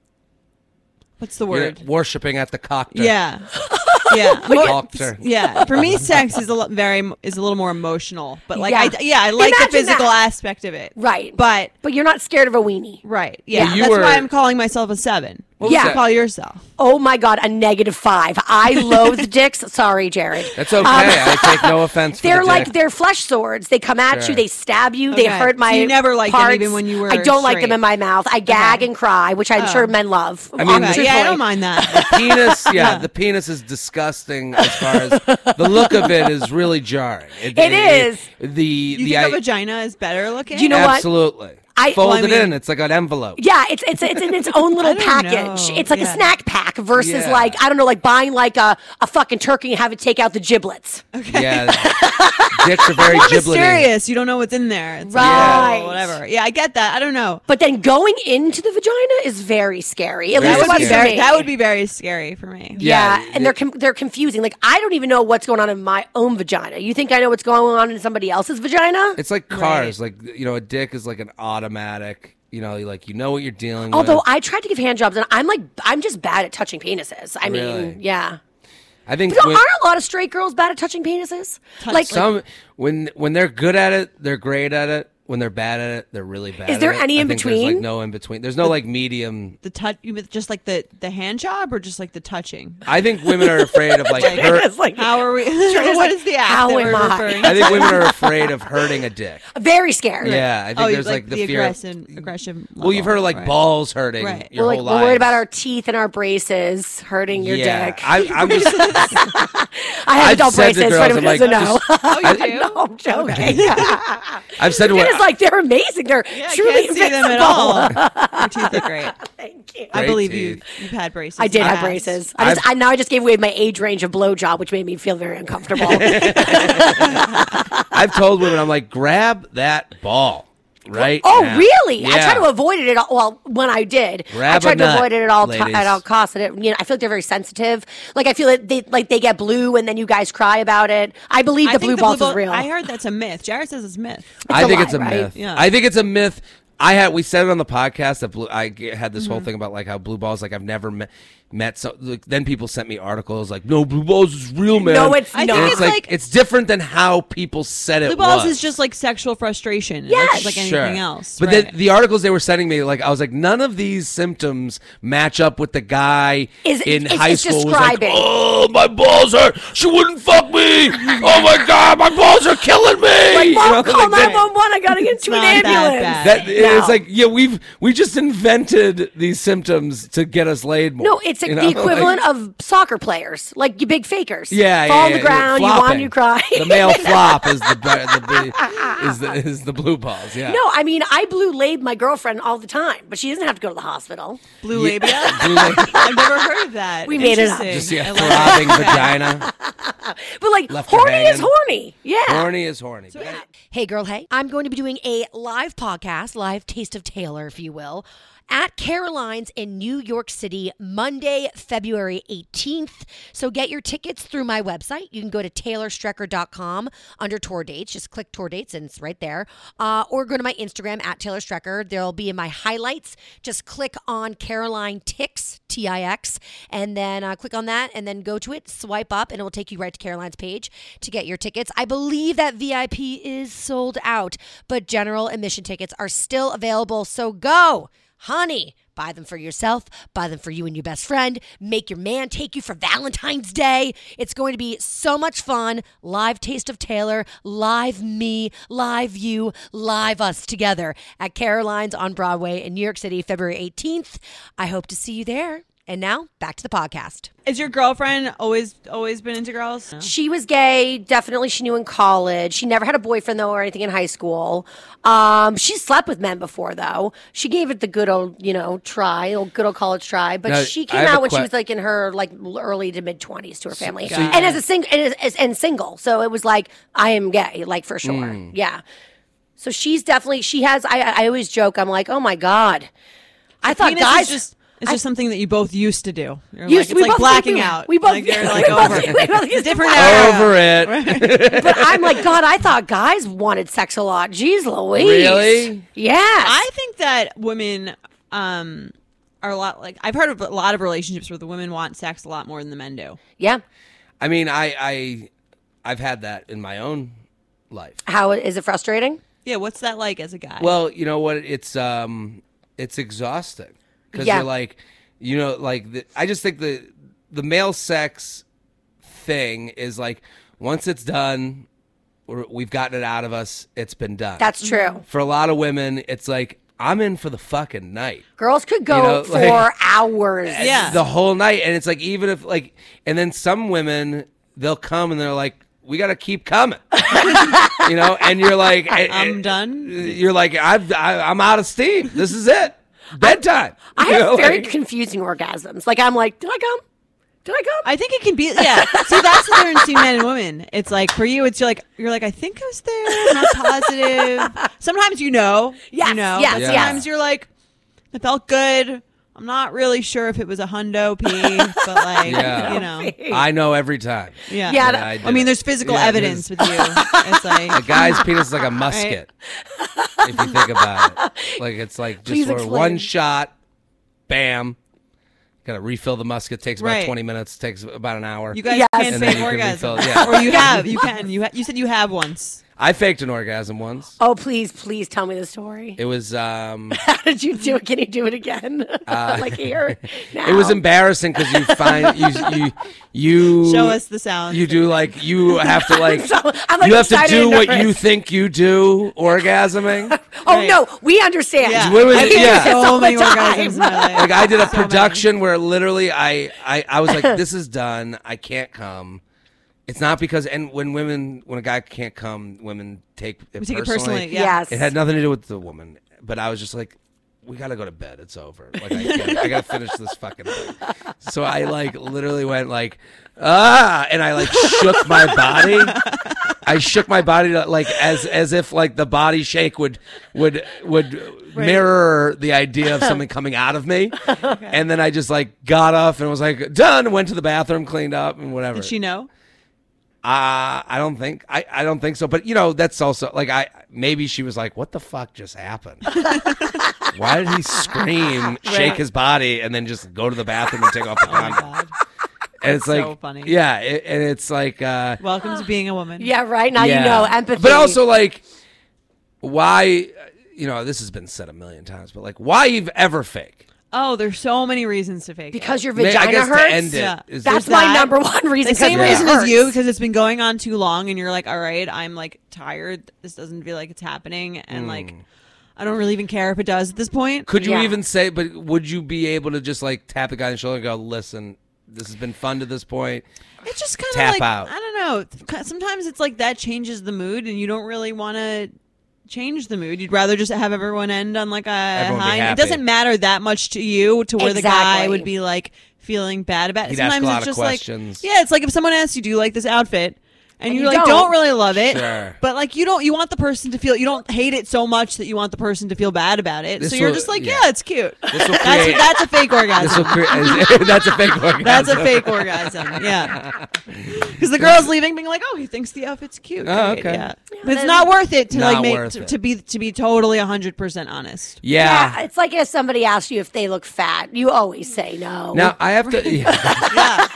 [SPEAKER 3] what's the
[SPEAKER 2] You're
[SPEAKER 3] word?
[SPEAKER 2] worshiping at the cocktail.
[SPEAKER 3] Yeah. Yeah.
[SPEAKER 2] Cocktail.
[SPEAKER 3] Yeah. For me, sex is a little more emotional, but like
[SPEAKER 1] Yeah.
[SPEAKER 3] I like the
[SPEAKER 1] Imagine
[SPEAKER 3] physical
[SPEAKER 1] that.
[SPEAKER 3] aspect of it.
[SPEAKER 1] Right.
[SPEAKER 3] But
[SPEAKER 1] But you're not scared of a weenie.
[SPEAKER 3] right. Yeah.
[SPEAKER 2] you
[SPEAKER 3] That's
[SPEAKER 2] were-
[SPEAKER 3] why I'm calling myself a 7. What
[SPEAKER 1] Yeah.
[SPEAKER 3] would you call yourself?
[SPEAKER 1] Oh my God, a -5. I loathe dicks. Sorry, Jared.
[SPEAKER 2] That's okay. I take no offense.
[SPEAKER 1] They're
[SPEAKER 2] for the
[SPEAKER 1] like
[SPEAKER 2] dick.
[SPEAKER 1] they're flesh swords. They come at
[SPEAKER 2] Sure.
[SPEAKER 1] you. They stab you. They
[SPEAKER 3] Okay.
[SPEAKER 1] hurt my.
[SPEAKER 3] So you never liked them
[SPEAKER 1] parts.
[SPEAKER 3] even when you were
[SPEAKER 1] I don't like them
[SPEAKER 3] straight.
[SPEAKER 1] in my mouth. I gag and cry, which I'm sure men love.
[SPEAKER 2] I mean,
[SPEAKER 3] Okay. Yeah, I don't mind that.
[SPEAKER 2] penis. Yeah, the penis is disgusting. As far as the look of it is really jarring.
[SPEAKER 1] It is.
[SPEAKER 3] You think a vagina is better looking?
[SPEAKER 1] You know what?
[SPEAKER 2] absolutely.
[SPEAKER 1] I-
[SPEAKER 2] Fold
[SPEAKER 3] well, I
[SPEAKER 2] it
[SPEAKER 3] mean-
[SPEAKER 2] in. It's like an envelope.
[SPEAKER 1] Yeah, it's in its own little
[SPEAKER 3] I don't
[SPEAKER 1] package.
[SPEAKER 3] know.
[SPEAKER 1] It's like a
[SPEAKER 3] Yeah.
[SPEAKER 1] snack pack versus
[SPEAKER 2] Yeah.
[SPEAKER 1] like I don't know, like buying like a fucking turkey and have it take out the giblets.
[SPEAKER 2] Yeah, dicks are very
[SPEAKER 3] More
[SPEAKER 2] giblety.
[SPEAKER 3] mysterious. You don't know what's in there. It's
[SPEAKER 1] Right.
[SPEAKER 3] like, oh, whatever. Yeah, I get that. I don't know.
[SPEAKER 1] But then going into the vagina is very scary. At
[SPEAKER 2] Very
[SPEAKER 1] least it was
[SPEAKER 2] scary.
[SPEAKER 1] for me.
[SPEAKER 3] That would be very scary for me.
[SPEAKER 1] Yeah,
[SPEAKER 2] Yeah,
[SPEAKER 1] and they're confusing. Like I don't even know what's going on in my own vagina. You think I know what's going on in somebody else's vagina?
[SPEAKER 2] It's like cars. Like, you know, a dick is like an automatic. You know, like, you know what you're dealing
[SPEAKER 1] Although
[SPEAKER 2] with.
[SPEAKER 1] I tried to give hand jobs, and I'm just bad at touching penises. I
[SPEAKER 2] Really?
[SPEAKER 1] mean, yeah.
[SPEAKER 2] I think
[SPEAKER 1] But
[SPEAKER 2] when-
[SPEAKER 1] aren't a lot of straight girls bad at touching penises? Like,
[SPEAKER 2] some when they're good at it, they're great at it. When they're bad at it, they're really bad.
[SPEAKER 1] Is there
[SPEAKER 2] at it.
[SPEAKER 1] any
[SPEAKER 2] I
[SPEAKER 1] in
[SPEAKER 2] think There's like
[SPEAKER 1] between?
[SPEAKER 2] no in between. There's no like medium.
[SPEAKER 3] The touch, you mean just like the hand job, or just like the touching?
[SPEAKER 2] I think women are afraid of like hurt.
[SPEAKER 1] it's like
[SPEAKER 3] How are we?
[SPEAKER 1] Jordan's
[SPEAKER 3] What
[SPEAKER 1] like,
[SPEAKER 3] is the act
[SPEAKER 1] how
[SPEAKER 3] that
[SPEAKER 1] am
[SPEAKER 3] we're
[SPEAKER 1] I?
[SPEAKER 3] referring
[SPEAKER 2] I
[SPEAKER 3] to?
[SPEAKER 2] think women are afraid of hurting a dick.
[SPEAKER 1] very scared.
[SPEAKER 2] Yeah, I think there's like the fear.
[SPEAKER 3] aggression.
[SPEAKER 2] Well, you've heard of like
[SPEAKER 3] right.
[SPEAKER 2] balls hurting
[SPEAKER 3] Right.
[SPEAKER 2] your
[SPEAKER 1] We're like
[SPEAKER 2] whole
[SPEAKER 1] we're
[SPEAKER 2] life.
[SPEAKER 1] worried about our teeth and our braces hurting your
[SPEAKER 2] yeah,
[SPEAKER 1] dick.
[SPEAKER 2] I'm just.
[SPEAKER 1] I have
[SPEAKER 2] I've
[SPEAKER 1] adult
[SPEAKER 2] said to
[SPEAKER 1] braces.
[SPEAKER 2] girls,
[SPEAKER 1] For anyone who
[SPEAKER 2] I'm
[SPEAKER 1] doesn't
[SPEAKER 2] like,
[SPEAKER 1] know.
[SPEAKER 3] Oh, you do?
[SPEAKER 1] No, I'm joking.
[SPEAKER 2] I've said
[SPEAKER 1] It
[SPEAKER 2] what
[SPEAKER 1] is like they're amazing. They're
[SPEAKER 3] Yeah, I
[SPEAKER 1] truly
[SPEAKER 3] can't see them at
[SPEAKER 1] invisible.
[SPEAKER 3] all. Your teeth are great.
[SPEAKER 1] Thank you.
[SPEAKER 3] I
[SPEAKER 2] Great
[SPEAKER 3] believe
[SPEAKER 2] teeth.
[SPEAKER 3] you've had braces.
[SPEAKER 1] I did
[SPEAKER 3] in the
[SPEAKER 1] have
[SPEAKER 3] past.
[SPEAKER 1] braces. I just gave away my age range of blowjob, which made me feel very uncomfortable.
[SPEAKER 2] I've told women, I'm like, grab that ball right
[SPEAKER 1] Oh,
[SPEAKER 2] now.
[SPEAKER 1] really? I
[SPEAKER 2] Yeah.
[SPEAKER 1] try to avoid it at all. Well, when I did,
[SPEAKER 2] Grab
[SPEAKER 1] I
[SPEAKER 2] a
[SPEAKER 1] tried to
[SPEAKER 2] nut,
[SPEAKER 1] avoid it at all
[SPEAKER 2] ladies.
[SPEAKER 1] at all costs. And I feel like they're very sensitive. Like I feel like they get blue, and then you guys cry about it. I believe the
[SPEAKER 3] I think
[SPEAKER 1] blue balls is real.
[SPEAKER 3] I heard that's a myth. Jared says it's a myth.
[SPEAKER 2] I
[SPEAKER 1] a
[SPEAKER 2] think
[SPEAKER 1] lie,
[SPEAKER 2] it's a
[SPEAKER 1] right?
[SPEAKER 2] myth.
[SPEAKER 3] Yeah.
[SPEAKER 2] I think it's a myth. We said it on the podcast that I had this whole thing about like how blue balls, like I've never met. met then people sent me articles like, no, blue balls is real, man.
[SPEAKER 1] No, it's
[SPEAKER 3] I
[SPEAKER 1] not.
[SPEAKER 3] think
[SPEAKER 2] It's like it's different than how people said it
[SPEAKER 3] Blue balls
[SPEAKER 2] was.
[SPEAKER 3] is just like sexual frustration.
[SPEAKER 1] Yes.
[SPEAKER 3] It's just like anything
[SPEAKER 2] Sure.
[SPEAKER 3] else.
[SPEAKER 2] But
[SPEAKER 3] right.
[SPEAKER 2] then the articles they were sending me, like I was like, none of these symptoms match up with the guy in high school who was like,
[SPEAKER 1] describing.
[SPEAKER 2] oh, my balls hurt. She wouldn't fuck me. Oh my God, my balls are killing me.
[SPEAKER 1] Like, Mom,
[SPEAKER 2] You know,
[SPEAKER 1] call
[SPEAKER 2] like that.
[SPEAKER 1] 911. I gotta get to an
[SPEAKER 3] not that
[SPEAKER 1] ambulance.
[SPEAKER 3] bad.
[SPEAKER 2] That
[SPEAKER 1] No.
[SPEAKER 2] it's like, yeah, we just invented these symptoms to get us laid more.
[SPEAKER 1] No, it's like
[SPEAKER 2] you
[SPEAKER 1] the
[SPEAKER 2] know?
[SPEAKER 1] equivalent
[SPEAKER 2] Like,
[SPEAKER 1] of soccer players, like you big fakers.
[SPEAKER 2] yeah,
[SPEAKER 1] fall
[SPEAKER 2] yeah,
[SPEAKER 1] on the
[SPEAKER 2] yeah,
[SPEAKER 1] ground, you
[SPEAKER 2] flopping.
[SPEAKER 1] want, you cry.
[SPEAKER 2] The male flop is is the blue balls. Yeah.
[SPEAKER 1] No, I mean I blue labe my girlfriend all the time, but she doesn't have to go to the hospital.
[SPEAKER 3] blue labia.
[SPEAKER 2] Blue labia.
[SPEAKER 3] I've never heard of that.
[SPEAKER 1] We made it up.
[SPEAKER 3] Interesting.
[SPEAKER 2] Just see a
[SPEAKER 3] I like that.
[SPEAKER 2] throbbing vagina.
[SPEAKER 1] But like
[SPEAKER 2] Left her
[SPEAKER 1] horny is
[SPEAKER 2] hanging.
[SPEAKER 1] horny. Yeah.
[SPEAKER 2] Horny is horny.
[SPEAKER 1] Hey, girl, hey. I'm going to be doing a live podcast, live Taste of Taylor, if you will, at Caroline's in New York City, Monday, February 18th. So get your tickets through my website. You can go to taylorstrecker.com under tour dates. Just click tour dates and it's right there. Or go to my Instagram at Taylor Strecker. There'll be in my highlights. Just click on Caroline Tix, Tix, and then click on that and then go to it, swipe up, and it will take you right to Caroline's page to get your tickets. I believe that VIP is sold out, but general admission tickets are still available. So go. Honey, buy them for yourself, buy them for you and your best friend, make your man take you for Valentine's Day. It's going to be so much fun. Live Taste of Taylor, live me, live you, live us together at Caroline's on Broadway in New York City, February 18th. I hope to see you there. And now, back to the podcast.
[SPEAKER 3] Is your girlfriend always been into girls? No.
[SPEAKER 1] She was gay. Definitely she knew in college. She never had a boyfriend, though, or anything in high school. She slept with men before, though. She gave it the good old, try, good old college try. But
[SPEAKER 2] Now,
[SPEAKER 1] she
[SPEAKER 2] I
[SPEAKER 1] came
[SPEAKER 2] have
[SPEAKER 1] out
[SPEAKER 2] a
[SPEAKER 1] when she was like in her like early to mid 20s to her family,
[SPEAKER 3] so
[SPEAKER 1] and as a single. So it was like I am gay, like for sure. Yeah. So she's definitely I always joke. I'm like, oh my God, I thought
[SPEAKER 3] Penis
[SPEAKER 1] guys
[SPEAKER 3] is just something that you both used to do. You're
[SPEAKER 1] Used-
[SPEAKER 3] like,
[SPEAKER 1] we
[SPEAKER 3] it's like
[SPEAKER 1] both
[SPEAKER 3] blacking
[SPEAKER 1] do it.
[SPEAKER 3] out.
[SPEAKER 1] We both-
[SPEAKER 3] like, you're
[SPEAKER 1] we
[SPEAKER 3] like
[SPEAKER 1] both-
[SPEAKER 3] over.
[SPEAKER 1] we both
[SPEAKER 3] It's a
[SPEAKER 1] used to
[SPEAKER 3] different
[SPEAKER 1] black
[SPEAKER 3] era.
[SPEAKER 2] Over it.
[SPEAKER 1] but I'm like, God, I thought guys wanted sex a lot. Jeez Louise.
[SPEAKER 2] Really?
[SPEAKER 1] Yes.
[SPEAKER 3] I think that women are a lot like I've heard of a lot of relationships where the women want sex a lot more than the men do.
[SPEAKER 1] Yeah.
[SPEAKER 2] I mean, I've had that in my own life.
[SPEAKER 1] How is it frustrating?
[SPEAKER 3] Yeah, what's that like as a guy?
[SPEAKER 2] Well, you know what? It's exhausting because
[SPEAKER 1] Yeah.
[SPEAKER 2] you're like, I just think the male sex thing is like once it's done, we've gotten it out of us. It's been done.
[SPEAKER 1] That's true.
[SPEAKER 2] For a lot of women, it's like I'm in for the fucking night.
[SPEAKER 1] Girls could go
[SPEAKER 2] You know,
[SPEAKER 1] for
[SPEAKER 2] like-
[SPEAKER 1] hours.
[SPEAKER 3] Yeah.
[SPEAKER 2] The whole night, and it's like even if and then some women they'll come and they're like, we got to keep coming, and you're like,
[SPEAKER 3] I'm done.
[SPEAKER 2] You're like, I'm out of steam. This is it. Bedtime.
[SPEAKER 1] I
[SPEAKER 2] You
[SPEAKER 1] have
[SPEAKER 2] know,
[SPEAKER 1] very
[SPEAKER 2] like-
[SPEAKER 1] confusing orgasms. Like I'm like, did I come? Did I come?
[SPEAKER 3] I think it can be See, that's the difference between men and women. It's like for you, it's you're like I think I was there, I'm not positive. Sometimes
[SPEAKER 1] Yes,
[SPEAKER 3] but
[SPEAKER 1] yes,
[SPEAKER 2] yes.
[SPEAKER 3] sometimes you're like, it felt good. I'm not really sure if it was a hundo pee, but like
[SPEAKER 2] Yeah. I know every time.
[SPEAKER 3] yeah.
[SPEAKER 1] Yeah,
[SPEAKER 2] that I did
[SPEAKER 3] I mean,
[SPEAKER 2] it.
[SPEAKER 3] there's physical
[SPEAKER 2] Yeah,
[SPEAKER 3] evidence with you. It's
[SPEAKER 2] A
[SPEAKER 3] like
[SPEAKER 2] guy's penis is like a musket. If you think about it, like it's like just
[SPEAKER 1] Please
[SPEAKER 2] for
[SPEAKER 1] explain.
[SPEAKER 2] one shot, bam. Got to refill the musket. Takes about
[SPEAKER 3] Right.
[SPEAKER 2] 20 minutes. Takes about an hour.
[SPEAKER 3] you guys
[SPEAKER 1] Yes.
[SPEAKER 3] can't
[SPEAKER 1] And
[SPEAKER 2] then
[SPEAKER 3] fake
[SPEAKER 2] you can
[SPEAKER 3] orgasm,
[SPEAKER 2] refill- yeah.
[SPEAKER 3] or you have. You can. You said you have once.
[SPEAKER 2] I faked an orgasm once.
[SPEAKER 1] Oh, please tell me the story.
[SPEAKER 2] It was
[SPEAKER 1] How did you do it? Can you do it again? Like here? Now?
[SPEAKER 2] it was embarrassing because you find you
[SPEAKER 3] Show us the sound.
[SPEAKER 2] You do like you have to like
[SPEAKER 1] So, I'm, like,
[SPEAKER 2] you have to
[SPEAKER 1] excited
[SPEAKER 2] do
[SPEAKER 1] and
[SPEAKER 2] what
[SPEAKER 1] nervous.
[SPEAKER 2] you think you do orgasming.
[SPEAKER 1] Oh
[SPEAKER 3] Right.
[SPEAKER 1] no, we understand.
[SPEAKER 3] Yeah.
[SPEAKER 2] Women-
[SPEAKER 3] I've had
[SPEAKER 2] yeah.
[SPEAKER 3] so
[SPEAKER 1] All the
[SPEAKER 3] many
[SPEAKER 1] time.
[SPEAKER 3] orgasms in my life.
[SPEAKER 2] Like I did a
[SPEAKER 3] So many.
[SPEAKER 2] production where literally I was like, this is done. I can't come. It's not because and when a guy can't come, women take it
[SPEAKER 3] We take
[SPEAKER 2] personally.
[SPEAKER 3] it personally. Yeah.
[SPEAKER 1] Yes.
[SPEAKER 2] It had nothing to do with the woman, but I was just like, we gotta go to bed. It's over. Like I gotta finish this fucking thing. So I like literally went like, and I like shook my body. I shook my body to, like as if like the body shake would mirror the idea of something coming out of me. And then I just like got up and was like done. Went to the bathroom, cleaned up, and whatever.
[SPEAKER 3] Did she know?
[SPEAKER 2] I don't think so. But that's also like maybe she was like, what the fuck just happened? Why did he scream, shake his body, and then just go to the bathroom and take off the condom?
[SPEAKER 3] Oh my God.
[SPEAKER 2] And it's like,
[SPEAKER 3] so funny.
[SPEAKER 2] Yeah, and it's like,
[SPEAKER 3] welcome to being a woman.
[SPEAKER 1] Yeah, right. Now you know empathy.
[SPEAKER 2] But also, like, why? This has been said a million times, but like, why you've ever fake?
[SPEAKER 3] Oh, there's so many reasons to fake
[SPEAKER 1] because
[SPEAKER 3] it.
[SPEAKER 1] your vagina
[SPEAKER 2] I guess
[SPEAKER 1] hurts.
[SPEAKER 2] To end it,
[SPEAKER 3] Yeah.
[SPEAKER 1] That's my number one reason.
[SPEAKER 3] The same
[SPEAKER 1] it
[SPEAKER 3] reason
[SPEAKER 1] hurts.
[SPEAKER 3] as you, because it's been going on too long, and you're like, all right, I'm like tired. This doesn't feel like it's happening, and like, I don't really even care if it does at this point.
[SPEAKER 2] Could you even say? But would you be able to just like tap the guy on the shoulder and go, "Listen, this has been fun to this point."
[SPEAKER 3] It's just kind of
[SPEAKER 2] tap
[SPEAKER 3] like
[SPEAKER 2] out.
[SPEAKER 3] I don't know. Sometimes it's like that changes the mood, and you don't really want to change the mood. You'd rather just have everyone end on like a high. It doesn't matter that much to you to where the guy would be like feeling bad about it.
[SPEAKER 2] He'd
[SPEAKER 3] Sometimes
[SPEAKER 2] ask a lot
[SPEAKER 3] it's
[SPEAKER 2] of
[SPEAKER 3] just
[SPEAKER 2] questions.
[SPEAKER 3] like, it's like if someone asks you, do you like this outfit? And you like
[SPEAKER 1] don't.
[SPEAKER 3] don't really love it,
[SPEAKER 2] Sure.
[SPEAKER 3] but like you want the person to feel, you don't hate it so much that you want the person to feel bad about it.
[SPEAKER 2] This
[SPEAKER 3] So you're
[SPEAKER 2] will-
[SPEAKER 3] just like,
[SPEAKER 2] yeah.
[SPEAKER 3] yeah, it's cute.
[SPEAKER 2] This will create.
[SPEAKER 3] That's a fake orgasm.
[SPEAKER 2] That's a fake orgasm.
[SPEAKER 3] That's a fake orgasm. Yeah, because the girl's leaving, being like, "Oh, he thinks the outfit's cute."
[SPEAKER 2] Oh,
[SPEAKER 3] Great,
[SPEAKER 2] okay.
[SPEAKER 3] Yeah, but it's not worth it to
[SPEAKER 2] Not
[SPEAKER 3] like make
[SPEAKER 2] worth it.
[SPEAKER 3] to be totally 100% honest.
[SPEAKER 2] Yeah.
[SPEAKER 1] It's like if somebody asks you if they look fat, you always say no.
[SPEAKER 2] Now I have to.
[SPEAKER 3] Yeah.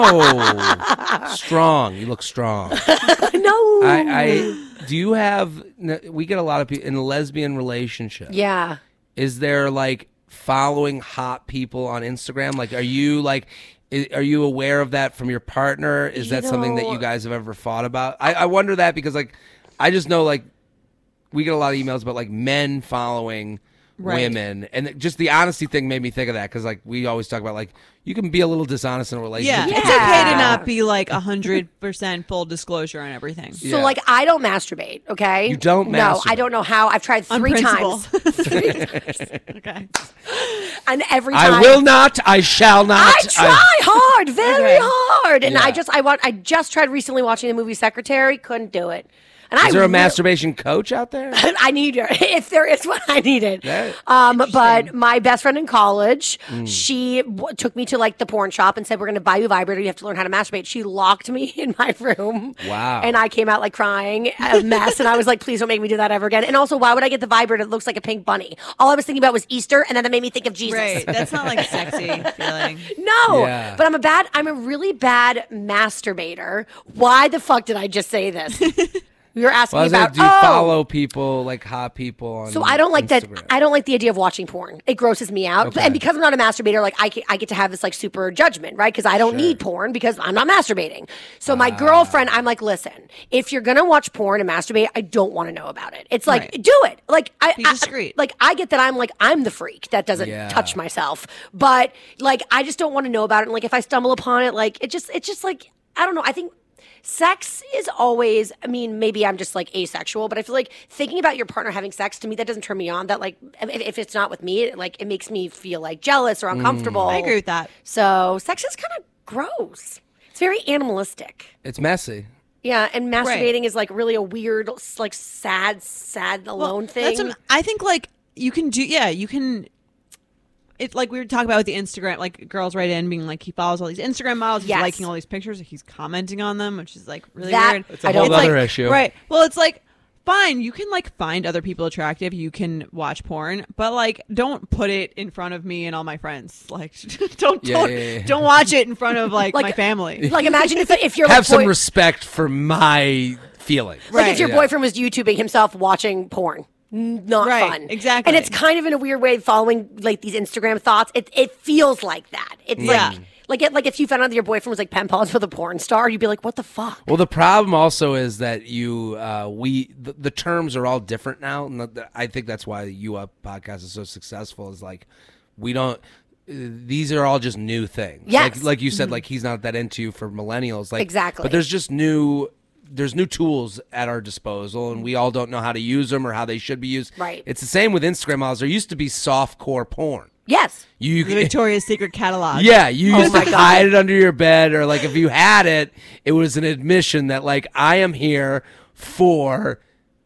[SPEAKER 2] No. Strong. You look strong.
[SPEAKER 1] no.
[SPEAKER 2] Do you have? We get a lot of people in a lesbian relationship.
[SPEAKER 1] Yeah.
[SPEAKER 2] Is there like following hot people on Instagram? Like, are you aware of that from your partner? Is that something that you guys have ever thought about? I wonder that because like, I just know like, we get a lot of emails about like men following women, and just the honesty thing made me think of that because like we always talk about like you can be a little dishonest in a relationship.
[SPEAKER 3] Yeah, it's okay to not be like 100% full discllosure on everything.
[SPEAKER 1] So like I don't masturbate, okay?
[SPEAKER 2] You don't
[SPEAKER 1] No,
[SPEAKER 2] masturbate.
[SPEAKER 1] I don't know how. I've tried
[SPEAKER 3] On
[SPEAKER 1] 3
[SPEAKER 3] principle.
[SPEAKER 1] times.
[SPEAKER 3] Okay.
[SPEAKER 1] And every time
[SPEAKER 2] I will not. I shall not.
[SPEAKER 1] I try hard, very
[SPEAKER 3] Okay.
[SPEAKER 1] hard. And
[SPEAKER 2] Yeah.
[SPEAKER 1] I just tried recently watching the movie Secretary, couldn't do it. And
[SPEAKER 2] Is there a masturbation coach out there?
[SPEAKER 1] I need her. If there is one, I need it.
[SPEAKER 2] That-
[SPEAKER 1] But my best friend in college, she took me to like the porn shop and said, "We're going to buy you a vibrator. You have to learn how to masturbate." She locked me in my room.
[SPEAKER 2] Wow.
[SPEAKER 1] And I came out like crying, a mess. And I was like, "Please don't make me do that ever again." And also, why would I get the vibrator that looks like a pink bunny? All I was thinking about was Easter, and then that made me think of Jesus.
[SPEAKER 3] Right. That's not like sexy feeling.
[SPEAKER 1] No,
[SPEAKER 2] Yeah.
[SPEAKER 1] but I'm a really bad masturbator. Why the fuck did I just say this? You're asking
[SPEAKER 2] Well, I was like,
[SPEAKER 1] about.
[SPEAKER 2] do you follow people like hot people on?
[SPEAKER 1] So I don't like
[SPEAKER 2] Instagram?
[SPEAKER 1] that. I don't like the idea of watching porn. It grosses me out.
[SPEAKER 2] Okay.
[SPEAKER 1] And because I'm not a masturbator, like I get to have this like super judgment, right? Because I don't need porn because I'm not masturbating. So my girlfriend, I'm like, listen, if you're gonna watch porn and masturbate, I don't want to know about it. It's like,
[SPEAKER 3] Right.
[SPEAKER 1] do it. Like
[SPEAKER 3] Be discreet.
[SPEAKER 1] I get that I'm the freak that doesn't
[SPEAKER 2] Yeah.
[SPEAKER 1] touch myself, but like I just don't want to know about it. And like if I stumble upon it, like it's just like I don't know. I think. Sex is always, I mean, maybe I'm just like asexual, but I feel like thinking about your partner having sex, to me, that doesn't turn me on. That like, if it's not with me, it makes me feel like jealous or uncomfortable.
[SPEAKER 3] I agree with that.
[SPEAKER 1] So sex is kind of gross. It's very animalistic.
[SPEAKER 2] It's messy.
[SPEAKER 1] Yeah, and masturbating is like really a weird, like sad alone thing.
[SPEAKER 3] I think like you can do, you can. It like we were talking about with the Instagram, like girls write in being like he follows all these Instagram models, he's
[SPEAKER 1] Yes.
[SPEAKER 3] liking all these pictures, he's commenting on them, which is like really
[SPEAKER 1] That-
[SPEAKER 3] weird.
[SPEAKER 2] It's a whole
[SPEAKER 1] don't
[SPEAKER 2] other
[SPEAKER 3] like,
[SPEAKER 2] issue,
[SPEAKER 3] right? Well, it's like fine, you can like find other people attractive, you can watch porn, but like don't put it in front of me and all my friends. Like don't watch it in front of like my family.
[SPEAKER 1] Like imagine if you're
[SPEAKER 2] Have
[SPEAKER 1] like,
[SPEAKER 2] some respect for my feelings.
[SPEAKER 1] Like if your
[SPEAKER 2] Yeah.
[SPEAKER 1] boyfriend was YouTubing himself watching porn. Not
[SPEAKER 3] Right,
[SPEAKER 1] fun.
[SPEAKER 3] exactly.
[SPEAKER 1] And it's kind of in a weird way following like these Instagram thoughts. It feels like that. It's
[SPEAKER 3] Yeah.
[SPEAKER 1] like if you found out that your boyfriend was like pen pals with a porn star, you'd be like, what the fuck?
[SPEAKER 2] Well, the problem also is that the terms are all different now, and I think that's why the U Up podcast is so successful. Is like we don't. These are all just new things.
[SPEAKER 1] Yes.
[SPEAKER 2] Like you said, like he's not that into you for millennials. Like
[SPEAKER 1] Exactly.
[SPEAKER 2] But there's just new tools at our disposal, and we all don't know how to use them or how they should be used.
[SPEAKER 1] Right.
[SPEAKER 2] It's the same with Instagram models. There used to be softcore porn.
[SPEAKER 1] Yes.
[SPEAKER 2] You
[SPEAKER 3] The Victoria's Secret catalog.
[SPEAKER 2] Yeah, you used
[SPEAKER 1] my
[SPEAKER 2] to
[SPEAKER 1] God.
[SPEAKER 2] hide it under your bed, or like if you had it, it was an admission that like I am here for,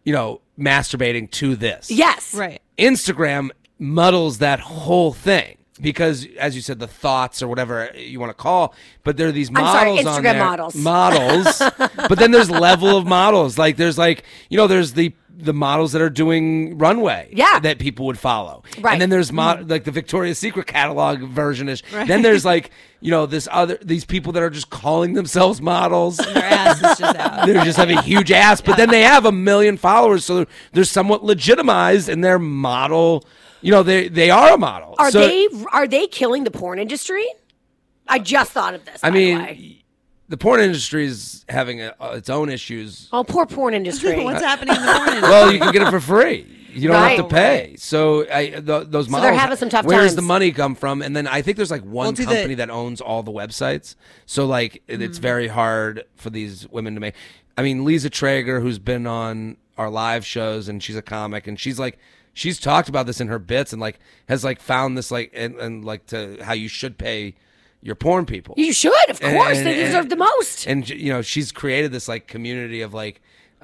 [SPEAKER 2] masturbating to this.
[SPEAKER 1] Yes.
[SPEAKER 3] Right.
[SPEAKER 2] Instagram muddles that whole thing. because, as you said, the thoughts or whatever you want to call, but there are these models
[SPEAKER 1] Instagram
[SPEAKER 2] on there.
[SPEAKER 1] models.
[SPEAKER 2] But then there's level of models. Like there's there's the models that are doing runway that people would follow.
[SPEAKER 1] Right.
[SPEAKER 2] And then there's like the Victoria's Secret catalog version is. Right. Then there's like, these people that are just calling themselves models.
[SPEAKER 3] Their ass is just out.
[SPEAKER 2] They just have a huge ass, but then they have 1 million followers, so they're somewhat legitimized in their model. They are a model.
[SPEAKER 1] Are they killing the porn industry? I just thought of this.
[SPEAKER 2] The porn industry is having its own issues.
[SPEAKER 1] Oh, poor porn industry.
[SPEAKER 3] What's happening in the porn industry?
[SPEAKER 2] Well, you can get it for free. You don't have to pay. Right. So those models,
[SPEAKER 1] they're having some tough
[SPEAKER 2] where
[SPEAKER 1] times.
[SPEAKER 2] does the money come from? And then I think there's like one company that owns all the websites. So like it's very hard for these women to make. I mean, Lisa Traeger, who's been on our live shows, and she's a comic, and she's talked about this in her bits, and like has like found this like and like to how you should pay your porn people. You should, of course. They deserve the most. And she's created this like community of like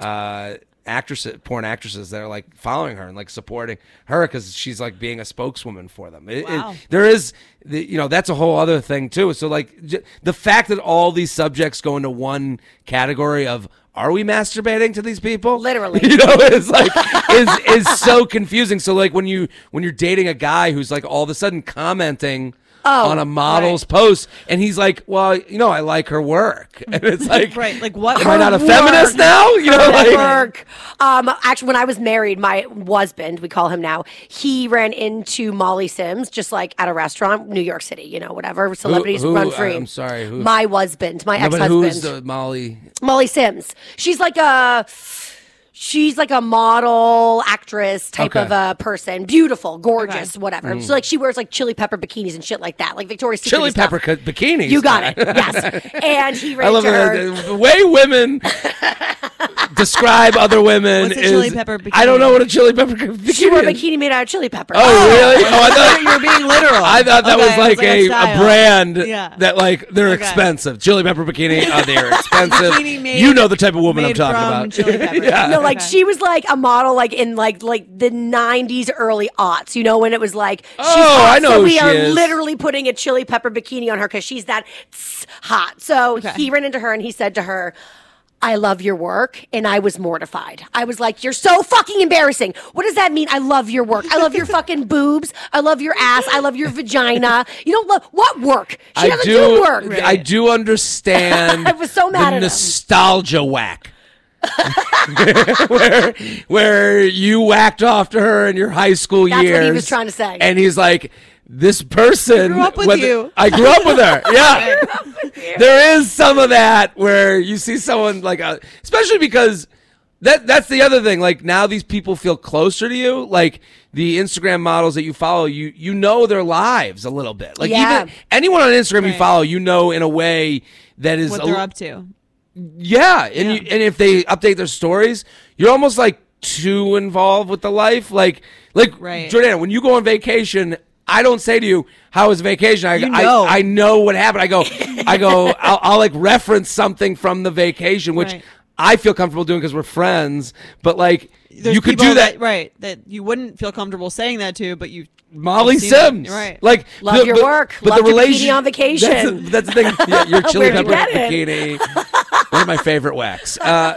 [SPEAKER 2] porn actresses that are like following her and like supporting her because she's like being a spokeswoman for them. There is, that's a whole other thing too. So like the fact that all these subjects go into one category of, are we masturbating to these people? Literally. It's like is so confusing. So like when you're dating a guy who's like all of a sudden commenting on a model's post, and he's like, well, I like her work, and it's like, right, like what? Am I not a feminist now? Work.
[SPEAKER 1] Actually, when I was married, my husband, we call him now, he ran into Molly Sims just like at a restaurant, New York City, whatever celebrities run free.
[SPEAKER 2] I'm sorry, who?
[SPEAKER 1] My husband, my ex-husband.
[SPEAKER 2] Who is the Molly?
[SPEAKER 1] Molly Sims. She's like a model actress type of a person. Beautiful, gorgeous, whatever. So like she wears like chili pepper bikinis and shit like that. Like Victoria's Secret
[SPEAKER 2] chili pepper bikinis.
[SPEAKER 1] You got it. Yes. And he ran to her.
[SPEAKER 2] The way women describe other women
[SPEAKER 3] What's a chili pepper bikini?
[SPEAKER 2] I don't know what a chili pepper bikini is.
[SPEAKER 1] She wore a bikini made out of chili pepper.
[SPEAKER 2] Oh, really? I thought
[SPEAKER 3] you were being literal.
[SPEAKER 2] I thought that was like a brand that like they're expensive. Chili pepper bikini, they're expensive. You know the type of woman I'm talking about.
[SPEAKER 3] Chili pepper.
[SPEAKER 1] No, like she was like a model like in like the 90s, early aughts, when it was like, she's hot,
[SPEAKER 2] I know
[SPEAKER 1] so we
[SPEAKER 2] she
[SPEAKER 1] are
[SPEAKER 2] is.
[SPEAKER 1] literally putting a chili pepper bikini on her because she's that hot. So he ran into her and he said to her, I love your work. And I was mortified. I was like, you're so fucking embarrassing. What does that mean? I love your work. I love your fucking boobs. I love your ass. I love your vagina. You don't love what work? She doesn't do work.
[SPEAKER 2] Right. I do understand
[SPEAKER 1] I was so mad
[SPEAKER 2] the
[SPEAKER 1] at
[SPEAKER 2] nostalgia whack. where you whacked off to her in your high school years.
[SPEAKER 1] That's what he was trying to say.
[SPEAKER 2] And he's like, this person.
[SPEAKER 3] I grew up with you.
[SPEAKER 2] I grew up with her. Yeah. There is some of that where you see someone like, especially because that's the other thing. Like now these people feel closer to you. Like the Instagram models that you follow, you know their lives a little bit. Like even anyone on Instagram you follow, in a way that is
[SPEAKER 3] what they're up to.
[SPEAKER 2] Yeah, and if they update their stories, you're almost like too involved with the life. Like Jordana, when you go on vacation, I don't say to you, "How was vacation?" I know what happened. I go, I'll like reference something from the vacation, which I feel comfortable doing because we're friends. But like, you could do that,
[SPEAKER 3] that you wouldn't feel comfortable saying that to, but you.
[SPEAKER 2] Molly Sims,
[SPEAKER 1] Like love your work,
[SPEAKER 2] but
[SPEAKER 1] love
[SPEAKER 2] the
[SPEAKER 1] bikini on vacation.
[SPEAKER 2] That's the thing. Yeah, your chili pepper bikini, one of my favorite whacks.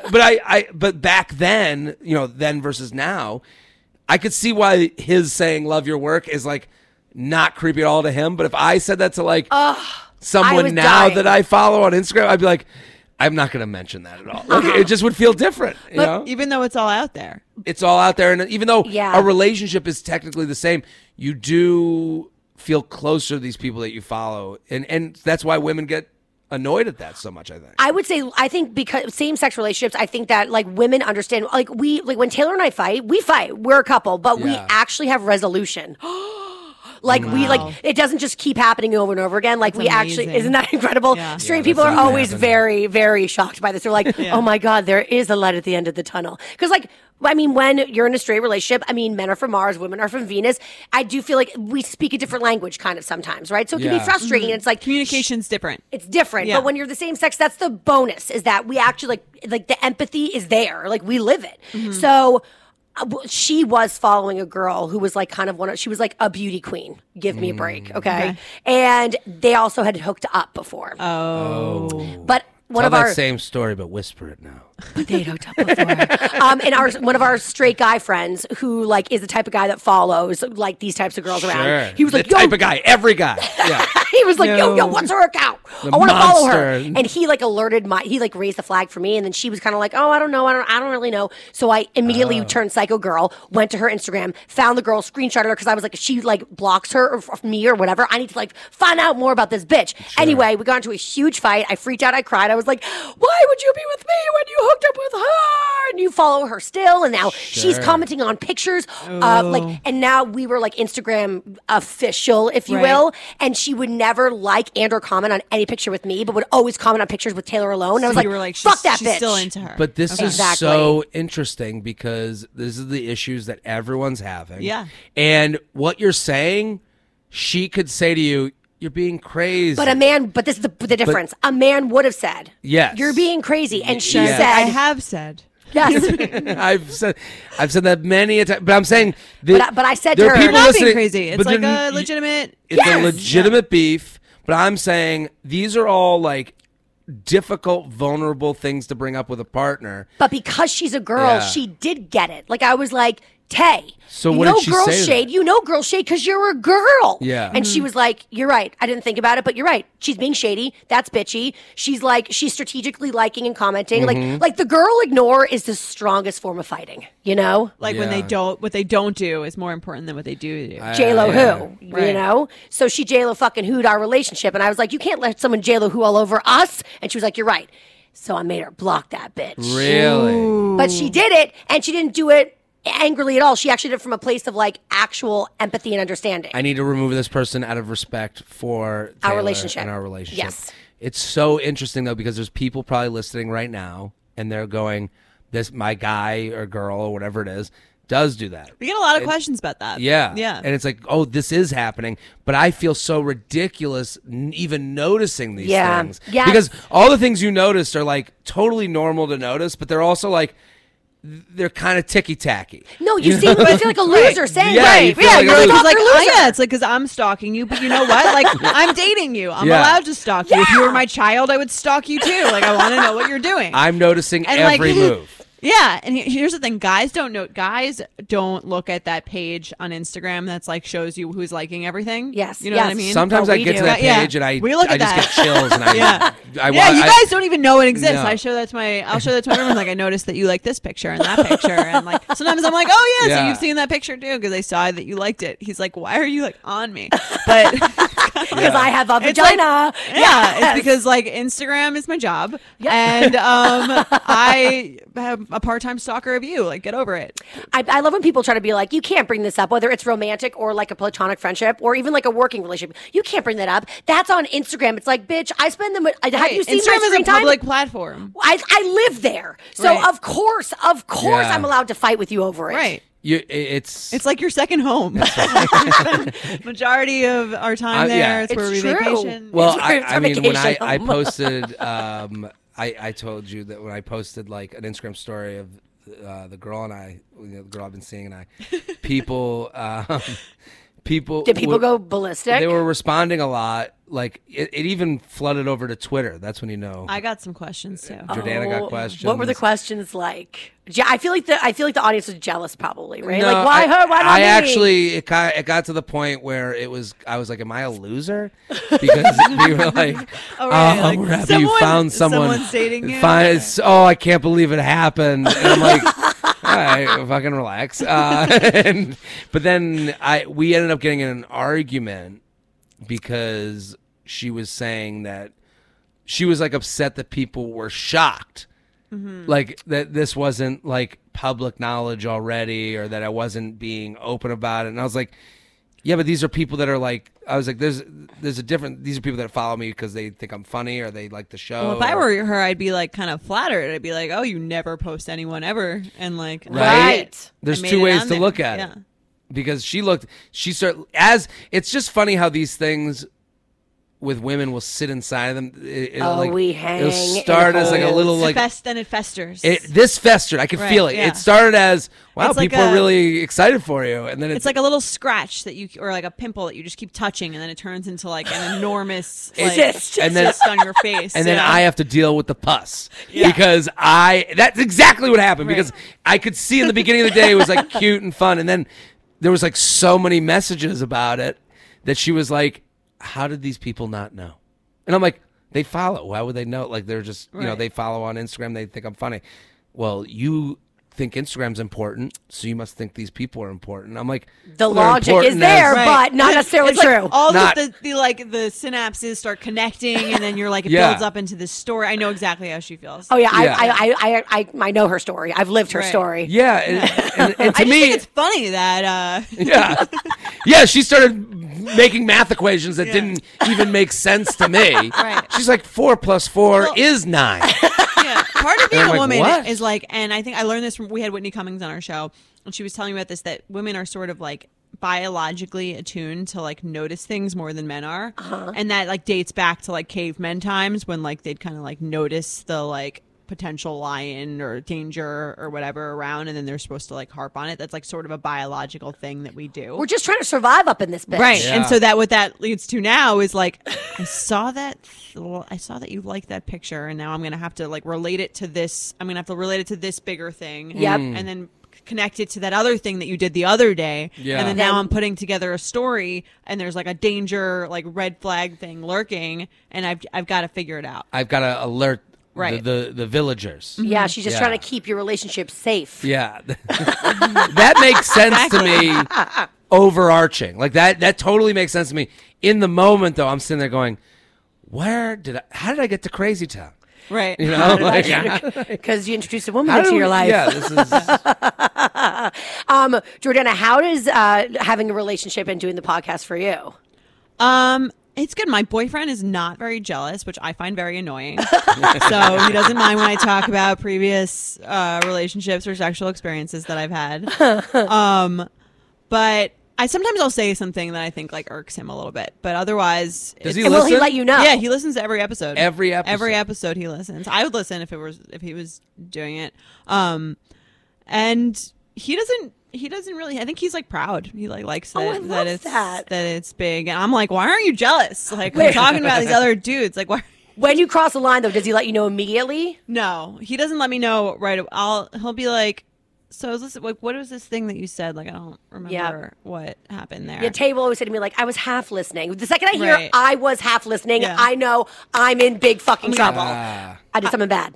[SPEAKER 2] But back then, then versus now, I could see why his saying "love your work" is like not creepy at all to him. But if I said that to like someone now that I follow on Instagram, I'd be like, I'm not going to mention that at all. Like, it just would feel different,
[SPEAKER 3] even though it's all out there.
[SPEAKER 2] It's all out there, and even though a relationship is technically the same, you do feel closer to these people that you follow, and that's why women get annoyed at that so much. I think because same-sex relationships, I think that like women understand. Like when Taylor and I fight, we fight. We're a couple, but we actually have resolution. Like it doesn't just keep happening over and over again. Like that's amazing. Isn't that incredible? Yeah. Straight people are always very, very shocked by this. They're like, oh my God, there is a light at the end of the tunnel. Because when you're in a straight relationship, men are from Mars, women are from Venus. I do feel like we speak a different language kind of sometimes, right? So it can be frustrating. It's like
[SPEAKER 3] communication's different.
[SPEAKER 1] It's different. Yeah. But when you're the same sex, that's the bonus, is that we actually like the empathy is there. Like we live it. Mm-hmm. So she was following a girl who was like kind of she was like a beauty queen. Give me a break, okay? And they also had hooked up before. But one
[SPEAKER 2] Tell
[SPEAKER 1] of our
[SPEAKER 2] that same story, but whisper it now.
[SPEAKER 1] But they'd hooked up before. And one of our straight guy friends who like is the type of guy that follows like these types of girls around. He was like,
[SPEAKER 2] the type of guy, every guy. Yeah.
[SPEAKER 1] He was like, yo, what's her account? I want to follow her. And he like he like raised the flag for me. And then she was kind of like, oh, I don't know. I don't really know. So I immediately turned psycho girl, went to her Instagram, found the girl, screenshotted her because I was like, she like blocks her or me or whatever. I need to like find out more about this bitch. Sure. Anyway, we got into a huge fight. I freaked out. I cried. I was like, why would you be with me when you hooked up with her? And you follow her still. And now she's commenting on pictures. And now we were like Instagram official, if you will. And she would never like and or comment on any picture with me, but would always comment on pictures with Taylor alone. And I was like, fuck that bitch.
[SPEAKER 3] She's still into her.
[SPEAKER 2] But this is so interesting because this is the issues that everyone's having.
[SPEAKER 3] Yeah.
[SPEAKER 2] And what you're saying, she could say to you, you're being crazy.
[SPEAKER 1] But this is the difference. A man would have said,
[SPEAKER 2] yes,
[SPEAKER 1] you're being crazy. And she said,
[SPEAKER 3] I have said.
[SPEAKER 1] Yes.
[SPEAKER 2] I've said that many a time, but I'm saying
[SPEAKER 1] but I said to her,
[SPEAKER 3] you're not being crazy. It's like a legitimate.
[SPEAKER 2] It's a legitimate beef, but I'm saying these are all like difficult, vulnerable things to bring up with a partner.
[SPEAKER 1] But because she's a girl, she did get it. Like I was like, Tay,
[SPEAKER 2] so what did she
[SPEAKER 1] girl
[SPEAKER 2] say
[SPEAKER 1] shade. You know girl shade because you're a girl.
[SPEAKER 2] Yeah.
[SPEAKER 1] And she was like, you're right. I didn't think about it, but you're right. She's being shady. That's bitchy. She's like, she's strategically liking and commenting. Like the girl ignore is the strongest form of fighting, you know?
[SPEAKER 3] Like when what they don't do is more important than what they do.
[SPEAKER 1] J-Lo who, you know? So she J-Lo fucking hooed our relationship. And I was like, you can't let someone J-Lo who all over us. And she was like, you're right. So I made her block that bitch.
[SPEAKER 2] Really?
[SPEAKER 3] Ooh.
[SPEAKER 1] But she did it, and she didn't do it angrily at all. She actually did it from a place of like actual empathy and understanding.
[SPEAKER 2] I need to remove this person out of respect for Taylor
[SPEAKER 1] our relationship.
[SPEAKER 2] And our relationship.
[SPEAKER 1] Yes.
[SPEAKER 2] It's so interesting though because there's people probably listening right now and they're going, "This my guy or girl or whatever it is does do that."
[SPEAKER 3] We get a lot of questions about that.
[SPEAKER 2] Yeah.
[SPEAKER 3] Yeah.
[SPEAKER 2] And it's like, "Oh, this is happening," but I feel so ridiculous even noticing these things.
[SPEAKER 1] Yes.
[SPEAKER 2] Because all the things you noticed are like totally normal to notice, but they're also like they're kind of ticky-tacky.
[SPEAKER 1] No, you feel like a loser saying,
[SPEAKER 2] right.
[SPEAKER 1] Yeah,
[SPEAKER 2] you're
[SPEAKER 1] like,
[SPEAKER 3] like it's like, because I'm stalking you, but you know what? Like, I'm dating you. I'm allowed to stalk you. If you were my child, I would stalk you too. Like, I want to know what you're doing.
[SPEAKER 2] I'm noticing and every move.
[SPEAKER 3] Yeah, and here's the thing: guys don't look at that page on Instagram that's like shows you who's liking everything.
[SPEAKER 1] Yes,
[SPEAKER 3] you know what I mean.
[SPEAKER 2] Sometimes I get to that page and I just get chills and
[SPEAKER 3] you guys don't even know it exists. No. I'll show that to my everyone. Like I noticed that you like this picture and that picture, and like sometimes I'm like, oh yeah, so you've seen that picture too because I saw that you liked it. He's like, why are you like on me? But
[SPEAKER 1] because I have a vagina.
[SPEAKER 3] It's because like Instagram is my job, and I have a part-time stalker of you. Like, get over it.
[SPEAKER 1] I love when people try to be like, you can't bring this up, whether it's romantic or like a platonic friendship or even like a working relationship. You can't bring that up. That's on Instagram. It's like, bitch, I spend them. Have you seen
[SPEAKER 3] Instagram
[SPEAKER 1] my screen
[SPEAKER 3] is a public platform.
[SPEAKER 1] I live there, so of course, I'm allowed to fight with you over it.
[SPEAKER 3] Right.
[SPEAKER 2] It's
[SPEAKER 3] like your second home. Majority of our time there. It's where we vacation.
[SPEAKER 2] Well, I mean, when I posted, I told you that when I posted like an Instagram story of the girl and I, the girl I've been seeing, and people
[SPEAKER 1] did people go ballistic?
[SPEAKER 2] They were responding a lot. Like it even flooded over to Twitter. That's when you know.
[SPEAKER 3] I got some questions too.
[SPEAKER 2] Jordana got questions.
[SPEAKER 1] What were the questions like? I feel like the audience was jealous, probably, right?
[SPEAKER 2] No,
[SPEAKER 1] like why her? Why not me?
[SPEAKER 2] Actually, it got to the point where I was like, am I a loser? Because we were like,
[SPEAKER 3] like,
[SPEAKER 2] we're happy you found someone.
[SPEAKER 3] Someone's dating you.
[SPEAKER 2] I can't believe it happened. And I'm like, all right, fucking relax. But then we ended up getting in an argument because she was saying that she was like upset that people were shocked. Mm-hmm. Like that this wasn't like public knowledge already, or that I wasn't being open about it. And I was like, yeah, but these are people that are like, I was like, there's a different, these are people that follow me because they think I'm funny or they like the show.
[SPEAKER 3] Well, if I were her, I'd be like kind of flattered. I'd be like, oh, you never post anyone ever. And like,
[SPEAKER 1] right.
[SPEAKER 2] There's two ways to look at it. Because it's just funny how these things with women will sit inside of them.
[SPEAKER 1] We hang.
[SPEAKER 2] It'll start as like a little like.
[SPEAKER 3] Then it festers.
[SPEAKER 2] This festered. I could feel it.
[SPEAKER 3] Yeah.
[SPEAKER 2] It started as wow,
[SPEAKER 3] It's like
[SPEAKER 2] people are really excited for you, and then
[SPEAKER 3] it's like a little scratch that you, or like a pimple that you just keep touching, and then it turns into like an enormous
[SPEAKER 1] cyst
[SPEAKER 3] on your face.
[SPEAKER 2] And then I have to deal with the pus because that's exactly what happened because I could see in the beginning of the day it was like cute and fun, and then there was like so many messages about it that she was like, how did these people not know? And I'm like, they follow. Why would they know? Like they're just, they follow on Instagram. They think I'm funny. Well, you think Instagram's important, so you must think these people are important. I'm like,
[SPEAKER 1] the logic is there, but not necessarily
[SPEAKER 3] it's
[SPEAKER 1] true.
[SPEAKER 3] Like all the synapses start connecting, and then you're like, it builds up into this story. I know exactly how she feels.
[SPEAKER 1] Oh yeah, I know her story. I've lived her story.
[SPEAKER 2] Yeah, and to me,
[SPEAKER 3] think it's funny that.
[SPEAKER 2] She started making math equations that didn't even make sense to me.
[SPEAKER 3] Right.
[SPEAKER 2] She's like 4 + 4 is 9.
[SPEAKER 3] Yeah, part of being a woman
[SPEAKER 2] what?
[SPEAKER 3] is like, and I think I learned this from, we had Whitney Cummings on our show, and she was telling me about this, that women are sort of like biologically attuned to like notice things more than men are. And that like dates back to like cavemen times when like they'd kind of like notice the like potential lion or danger or whatever around, and then they're supposed to like harp on it. That's like sort of a biological thing that we do.
[SPEAKER 1] We're just trying to survive up in this bitch.
[SPEAKER 3] Right.
[SPEAKER 2] Yeah.
[SPEAKER 3] And so what that leads to now is like, I saw that you liked that picture, and now I'm going to have to like relate it to this. I'm going to have to relate it to this bigger thing.
[SPEAKER 1] Yep.
[SPEAKER 3] And then connect it to that other thing that you did the other day.
[SPEAKER 2] Yeah.
[SPEAKER 3] And then now I'm putting together a story, and there's like a danger, like red flag thing lurking, and I've got to figure it out.
[SPEAKER 2] I've got to alert the villagers.
[SPEAKER 1] Yeah, she's just trying to keep your relationship safe.
[SPEAKER 2] Yeah. That makes sense to me. Overarching. Like that totally makes sense to me. In the moment though, I'm sitting there going, how did I get to Crazy Town?
[SPEAKER 3] Right.
[SPEAKER 2] You know,
[SPEAKER 1] because you introduced a woman into your life.
[SPEAKER 2] Yeah, this is
[SPEAKER 1] Jordana, how does having a relationship and doing the podcast for you?
[SPEAKER 3] It's good. My boyfriend is not very jealous, which I find very annoying. So he doesn't mind when I talk about previous relationships or sexual experiences that I've had. But I'll say something that I think like irks him a little bit. But otherwise,
[SPEAKER 2] does he
[SPEAKER 1] listen? Will he let you know?
[SPEAKER 3] Yeah, he listens to every episode.
[SPEAKER 2] Every episode
[SPEAKER 3] he listens. I would listen if he was doing it. And he doesn't really. I think he's like proud. He like likes that it's big. And I'm like, why aren't you jealous? Like we're talking about these other dudes. Like why?
[SPEAKER 1] When you cross the line though, does he let you know immediately?
[SPEAKER 3] No, he doesn't let me know right. He'll be like, so is this, like, what was this thing that you said? Like I don't remember what happened there.
[SPEAKER 1] Yeah, Tay will always say to me like, I was half listening. The second I hear I was half listening, I know I'm in big fucking trouble. I did something bad.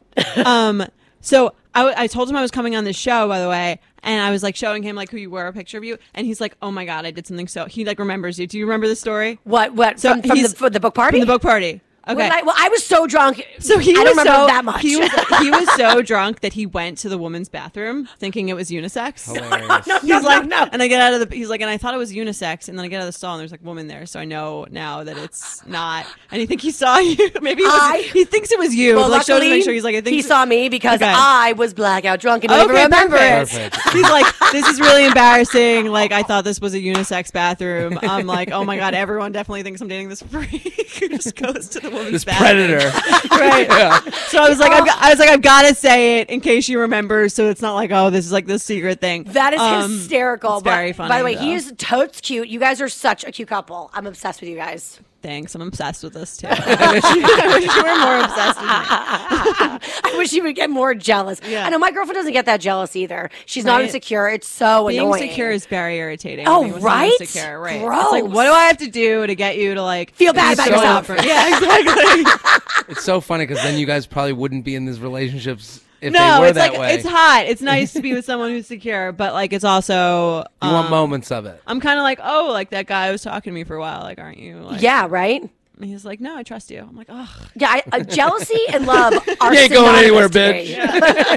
[SPEAKER 3] So I told him I was coming on this show, by the way, and I was like showing him like who you were, a picture of you, and he's like, "Oh my god, I did something." So he like remembers you. Do you remember the story?
[SPEAKER 1] What?
[SPEAKER 3] So
[SPEAKER 1] from the book party?
[SPEAKER 3] From the book party. Okay.
[SPEAKER 1] I was so drunk.
[SPEAKER 3] So I don't remember
[SPEAKER 1] that much.
[SPEAKER 3] He was so drunk that he went to the woman's bathroom thinking it was unisex.
[SPEAKER 1] No.
[SPEAKER 3] And I get out of he's like, and I thought it was unisex, and then I get out of the stall and there's like a woman there, so I know now that it's not. And he think he saw you. Maybe he thinks it was you.
[SPEAKER 1] Well,
[SPEAKER 3] like,
[SPEAKER 1] luckily,
[SPEAKER 3] make sure he's like, I think
[SPEAKER 1] he saw me because I was blackout drunk and didn't even remember it.
[SPEAKER 3] He's like, this is really embarrassing. Like I thought this was a unisex bathroom. I'm like, oh my god, everyone definitely thinks I'm dating this freak who just goes to the woman's bathroom.
[SPEAKER 2] Predator.
[SPEAKER 3] Right. Yeah. So I was like, I've got to say it in case she remembers, so it's not like, oh, this is like this secret thing.
[SPEAKER 1] That is hysterical.
[SPEAKER 3] It's very funny.
[SPEAKER 1] By the way, he is totes cute. You guys are such a cute couple. I'm obsessed with you guys.
[SPEAKER 3] Thanks. I'm obsessed with this too. I wish you were more obsessed with me.
[SPEAKER 1] I wish you would get more jealous.
[SPEAKER 3] Yeah.
[SPEAKER 1] I know my girlfriend doesn't get that jealous either. She's not insecure. It's so annoying.
[SPEAKER 3] Being insecure is very irritating.
[SPEAKER 1] Oh, right?
[SPEAKER 3] Insecure. Right.
[SPEAKER 1] Gross.
[SPEAKER 3] It's like, what do I have to do to get you to like
[SPEAKER 1] feel bad about yourself?
[SPEAKER 3] Yeah, exactly.
[SPEAKER 2] It's so funny because then you guys probably wouldn't be in these relationships if they were
[SPEAKER 3] it's
[SPEAKER 2] that
[SPEAKER 3] like
[SPEAKER 2] way.
[SPEAKER 3] it's hot. It's nice to be with someone who's secure, but like it's also
[SPEAKER 2] you want moments of it.
[SPEAKER 3] I'm kind of like, oh, like that guy was talking to me for a while. Like, aren't you? Like,
[SPEAKER 1] yeah, right.
[SPEAKER 3] And he's like, no, I trust you. I'm like, oh.
[SPEAKER 1] Yeah, jealousy and love are
[SPEAKER 2] you ain't going anywhere, bitch.
[SPEAKER 3] Yeah.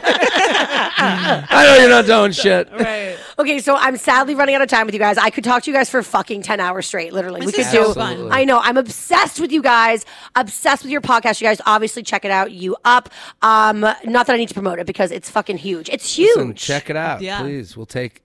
[SPEAKER 2] I know you're not doing shit.
[SPEAKER 3] Right.
[SPEAKER 1] Okay, so I'm sadly running out of time with you guys. I could talk to you guys for fucking 10 hours straight, literally.
[SPEAKER 3] This
[SPEAKER 1] we
[SPEAKER 3] is
[SPEAKER 1] could
[SPEAKER 3] so
[SPEAKER 1] do.
[SPEAKER 3] fun.
[SPEAKER 1] I know. I'm obsessed with you guys. Obsessed with your podcast. You guys obviously check it out. You Up. Not that I need to promote it because it's fucking huge. It's huge.
[SPEAKER 2] Listen, check it out,
[SPEAKER 3] Yeah.
[SPEAKER 2] please. We'll take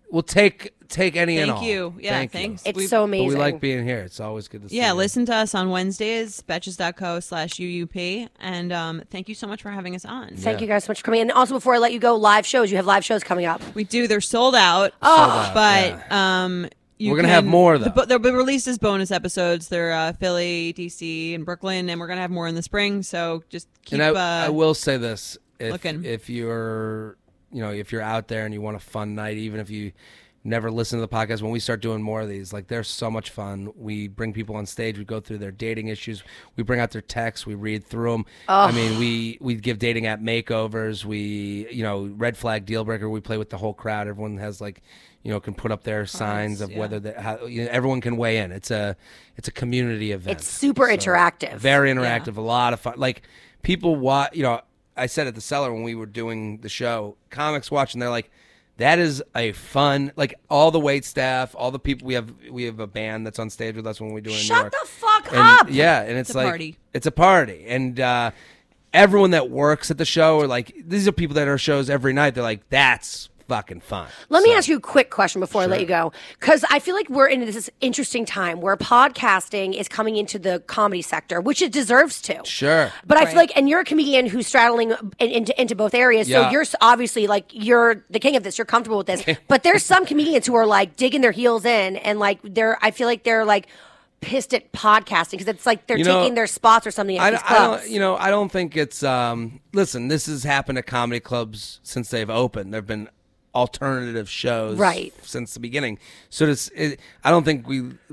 [SPEAKER 2] we'll take any and all.
[SPEAKER 3] Thank you. Yeah,
[SPEAKER 2] Thank
[SPEAKER 3] thanks.
[SPEAKER 2] you.
[SPEAKER 1] It's so amazing.
[SPEAKER 2] But we like being here. It's always good to see you.
[SPEAKER 3] Listen to us on Wednesdays, betches.co/UUP. And thank you so much for having us on.
[SPEAKER 1] Thank you guys so much for coming. And also, before I let you go, live shows. You have live shows coming up.
[SPEAKER 3] We do. They're sold out. But
[SPEAKER 2] we're going to have more, though.
[SPEAKER 3] They'll be released as bonus episodes. They're Philly, D.C., and Brooklyn. And we're going to have more in the spring. So just keep
[SPEAKER 2] I will say this.
[SPEAKER 3] looking.
[SPEAKER 2] If you're out there and you want a fun night, even if you never listen to the podcast, when we start doing more of these, like, they're so much fun. We bring people on stage. We go through their dating issues. We bring out their texts. We read through them. I mean, we give dating app makeovers. We, red flag, deal breaker. We play with the whole crowd. Everyone has, like, can put up their signs of whether everyone can weigh in. It's a community event.
[SPEAKER 1] It's super interactive.
[SPEAKER 2] Very interactive. A lot of fun. Like, people watch. I said at the Cellar when we were doing the show, comics watching. They're like, that is a fun, like, all the wait staff, all the people. We have a band that's on stage with us when we do it in New York.
[SPEAKER 1] Shut the fuck up.
[SPEAKER 2] Yeah, and it's like
[SPEAKER 3] a party.
[SPEAKER 2] It's a party, and everyone that works at the show are like, these are people that are shows every night. They're like, that's fucking fun.
[SPEAKER 1] Let me ask you a quick question before I let you go, because I feel like we're in this interesting time where podcasting is coming into the comedy sector, which it deserves to.
[SPEAKER 2] Sure.
[SPEAKER 1] But I feel like, and you're a comedian who's straddling into both areas, so you're obviously, like, you're the king of this. You're comfortable with this. But there's some comedians who are, like, digging their heels in, and, like, I feel like they're, like, pissed at podcasting because it's like they're taking their spots or something at these clubs.
[SPEAKER 2] I don't think it's listen, this has happened at comedy clubs since they've opened. There've been alternative shows since the beginning. So I don't think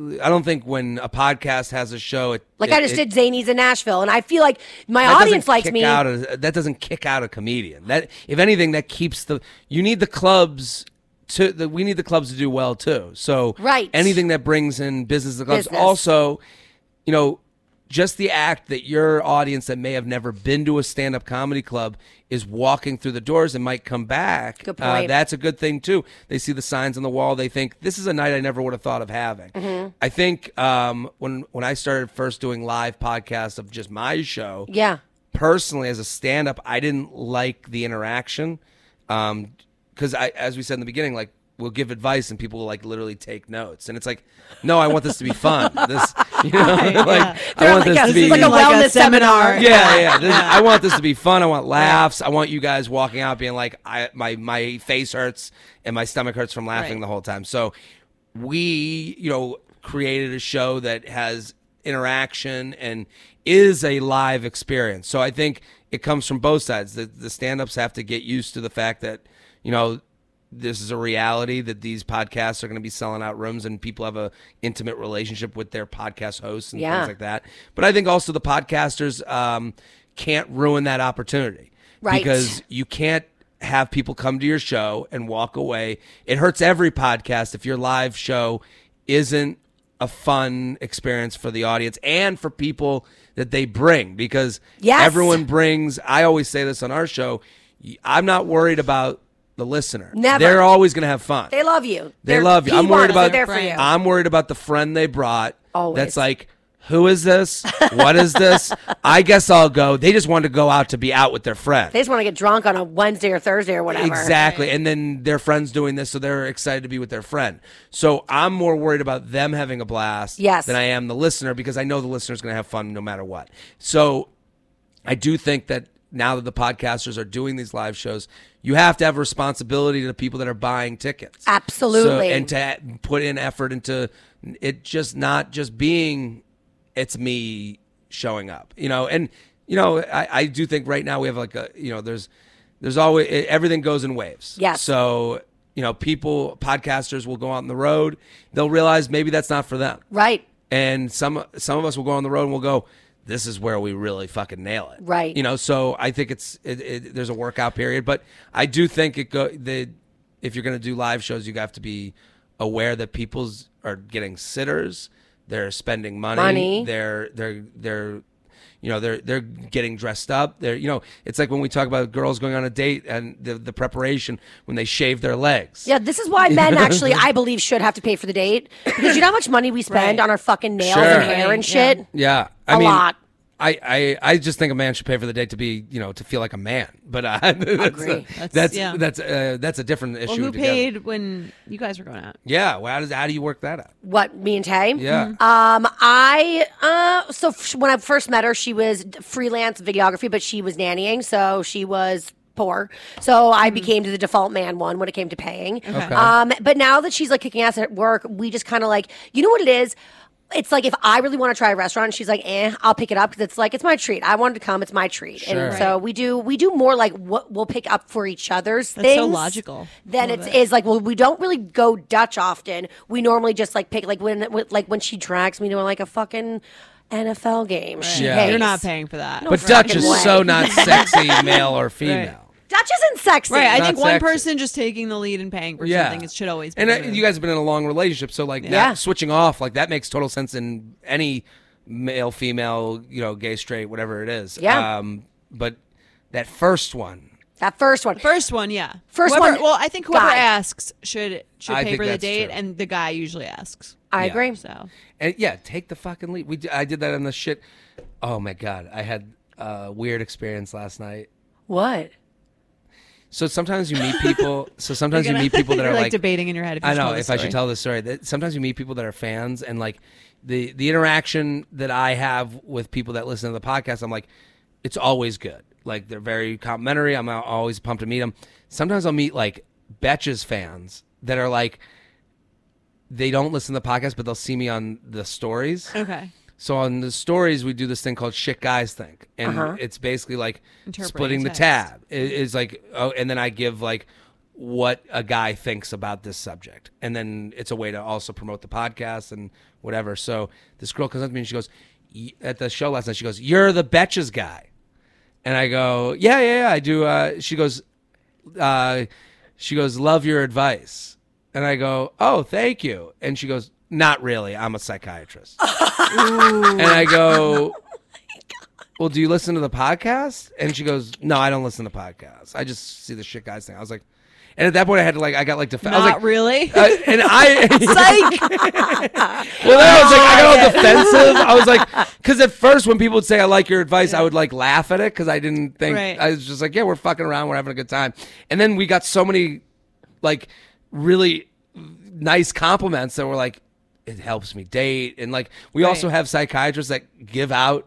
[SPEAKER 2] when a podcast has a show,
[SPEAKER 1] I just did Zanies in Nashville, and I feel like my audience likes me.
[SPEAKER 2] That doesn't kick out a comedian. That, if anything, that keeps you need the clubs. We need the clubs to do well too. So anything that brings in business to the clubs. Also, just the act that your audience that may have never been to a stand-up comedy club is walking through the doors and might come back.
[SPEAKER 1] Good point.
[SPEAKER 2] That's a good thing too. They see the signs on the wall. They think, this is a night I never would have thought of having. Mm-hmm. I think when I started first doing live podcasts of just my show, personally as a stand-up, I didn't like the interaction. Because as we said in the beginning, like, we'll give advice and people will, like, literally take notes, and it's like, no, I want this to be fun. I want this to be
[SPEAKER 1] like a wellness seminar.
[SPEAKER 2] I want this to be fun. I want laughs. I want you guys walking out being like, my face hurts and my stomach hurts from laughing the whole time. So we, created a show that has interaction and is a live experience. So I think it comes from both sides. The stand-ups have to get used to the fact that, this is a reality, that these podcasts are going to be selling out rooms and people have a intimate relationship with their podcast hosts and things like that. But I think also the podcasters can't ruin that opportunity. Right. Because you can't have people come to your show and walk away. It hurts every podcast if your live show isn't a fun experience for the audience and for people that they bring. Because everyone brings, I always say this on our show, I'm not worried about the listener.
[SPEAKER 1] Never.
[SPEAKER 2] They're always going to have fun.
[SPEAKER 1] They love you.
[SPEAKER 2] They love you. I'm worried about
[SPEAKER 1] there for you.
[SPEAKER 2] I'm worried about the friend they brought.
[SPEAKER 1] Always.
[SPEAKER 2] That's like, who is this? What is this? I guess I'll go. They just want to go out to be out with their friend.
[SPEAKER 1] They just want to get drunk on a Wednesday or Thursday or whatever.
[SPEAKER 2] Exactly. And then their friend's doing this, so they're excited to be with their friend. So I'm more worried about them having a blast than I am the listener, because I know the listener's going to have fun no matter what. So I do think that now that the podcasters are doing these live shows, you have to have a responsibility to the people that are buying tickets.
[SPEAKER 1] Absolutely.
[SPEAKER 2] And to put in effort into it, just not just being, it's me showing up, and, I do think right now we have like there's always, everything goes in waves.
[SPEAKER 1] Yes.
[SPEAKER 2] So, podcasters will go out on the road. They'll realize maybe that's not for them.
[SPEAKER 1] Right.
[SPEAKER 2] And some of us will go on the road and we'll go, this is where we really fucking nail it.
[SPEAKER 1] Right.
[SPEAKER 2] So I think there's a workout period, but I do think if you're going to do live shows, you have to be aware that people are getting sitters, they're spending money. They're getting dressed up. It's like when we talk about girls going on a date and the preparation when they shave their legs.
[SPEAKER 1] Yeah, this is why men actually, I believe, should have to pay for the date, because you know how much money we spend on our fucking nails and hair and shit?
[SPEAKER 2] Yeah.
[SPEAKER 1] A lot.
[SPEAKER 2] I just think a man should pay for the date to be, to feel like a man. But
[SPEAKER 1] Agree.
[SPEAKER 2] that's a different issue.
[SPEAKER 3] Well, who
[SPEAKER 2] together.
[SPEAKER 3] paid when you guys were going out?
[SPEAKER 2] Yeah. Well, how do you work that out?
[SPEAKER 1] What, me and Tay?
[SPEAKER 2] Yeah.
[SPEAKER 1] When I first met her, she was freelance videography, but she was nannying, so she was poor. So I became the default man one when it came to paying.
[SPEAKER 2] Okay.
[SPEAKER 1] But now that she's like kicking ass at work, we just kind of like, you know what it is? It's like if I really want to try a restaurant and she's like, I'll pick it up because it's like, it's my treat. I wanted to come. It's my treat.
[SPEAKER 2] Sure.
[SPEAKER 1] And so we do more like what we'll pick up for each other's
[SPEAKER 3] That's
[SPEAKER 1] things.
[SPEAKER 3] so logical.
[SPEAKER 1] Then it's like, well, we don't really go Dutch often. We normally just like pick, like when she drags me to like a fucking NFL game. She
[SPEAKER 2] Yeah.
[SPEAKER 1] pays.
[SPEAKER 3] You're not paying for that.
[SPEAKER 2] But Dutch is
[SPEAKER 1] way.
[SPEAKER 2] so not sexy, male or female.
[SPEAKER 1] Dutch isn't sexy.
[SPEAKER 3] Right, I
[SPEAKER 2] Not
[SPEAKER 3] think one
[SPEAKER 2] sexy.
[SPEAKER 3] person just taking the lead and paying for
[SPEAKER 2] Yeah.
[SPEAKER 3] something, it should always be.
[SPEAKER 2] And
[SPEAKER 3] the move.
[SPEAKER 2] you guys have been in a long relationship, so like that switching off, like that makes total sense in any male, female, gay, straight, whatever it is.
[SPEAKER 1] Yeah.
[SPEAKER 2] But that first one.
[SPEAKER 1] First one.
[SPEAKER 3] First one, yeah.
[SPEAKER 1] First
[SPEAKER 3] Whoever-
[SPEAKER 1] one,
[SPEAKER 3] Well, I think whoever
[SPEAKER 1] guy.
[SPEAKER 3] asks should
[SPEAKER 2] I
[SPEAKER 3] pay
[SPEAKER 2] think
[SPEAKER 3] for the
[SPEAKER 2] that's
[SPEAKER 3] date,
[SPEAKER 2] true.
[SPEAKER 3] and the guy usually asks.
[SPEAKER 1] I
[SPEAKER 2] Yeah.
[SPEAKER 1] agree.
[SPEAKER 3] So
[SPEAKER 2] And yeah, take the fucking lead. I did that on the shit. Oh my God. I had a weird experience last night.
[SPEAKER 1] What?
[SPEAKER 2] So sometimes you meet people. That
[SPEAKER 3] you're
[SPEAKER 2] are like
[SPEAKER 3] debating in your head. If you
[SPEAKER 2] I
[SPEAKER 3] should
[SPEAKER 2] know
[SPEAKER 3] tell
[SPEAKER 2] if
[SPEAKER 3] this
[SPEAKER 2] I
[SPEAKER 3] story.
[SPEAKER 2] should tell this story. That sometimes you meet people that are fans, and like the interaction that I have with people that listen to the podcast, I'm like, it's always good. Like they're very complimentary. I'm always pumped to meet them. Sometimes I'll meet like Betches fans that are like, they don't listen to the podcast, but they'll see me on the stories.
[SPEAKER 3] Okay.
[SPEAKER 2] So on the stories, we do this thing called Shit Guys Think. And it's basically like
[SPEAKER 3] Interpreting
[SPEAKER 2] splitting the
[SPEAKER 3] text.
[SPEAKER 2] tab. It's like, and then I give like what a guy thinks about this subject. And then it's a way to also promote the podcast and whatever. So this girl comes up to me and she goes, at the show last night, she goes, "You're the Betches guy." And I go, yeah, I do. She goes, "Love your advice." And I go, "Oh, thank you." And she goes, "Not really. I'm a psychiatrist." And I go, "Well, do you listen to the podcast?" And she goes, "No, I don't listen to podcasts. I just see the Shit Guys thing." I was like, and at that point I had to I got defensive. I was
[SPEAKER 3] Not
[SPEAKER 2] like,
[SPEAKER 3] really.
[SPEAKER 2] and I,
[SPEAKER 3] Psych.
[SPEAKER 2] well, then I was like, I got all defensive. I was like, because at first when people would say I like your advice, I would like laugh at it because I didn't think,
[SPEAKER 3] Right.
[SPEAKER 2] I was just like, yeah, we're fucking around, we're having a good time. And then we got so many like really nice compliments that were like, it helps me date. And like, we also have psychiatrists that give out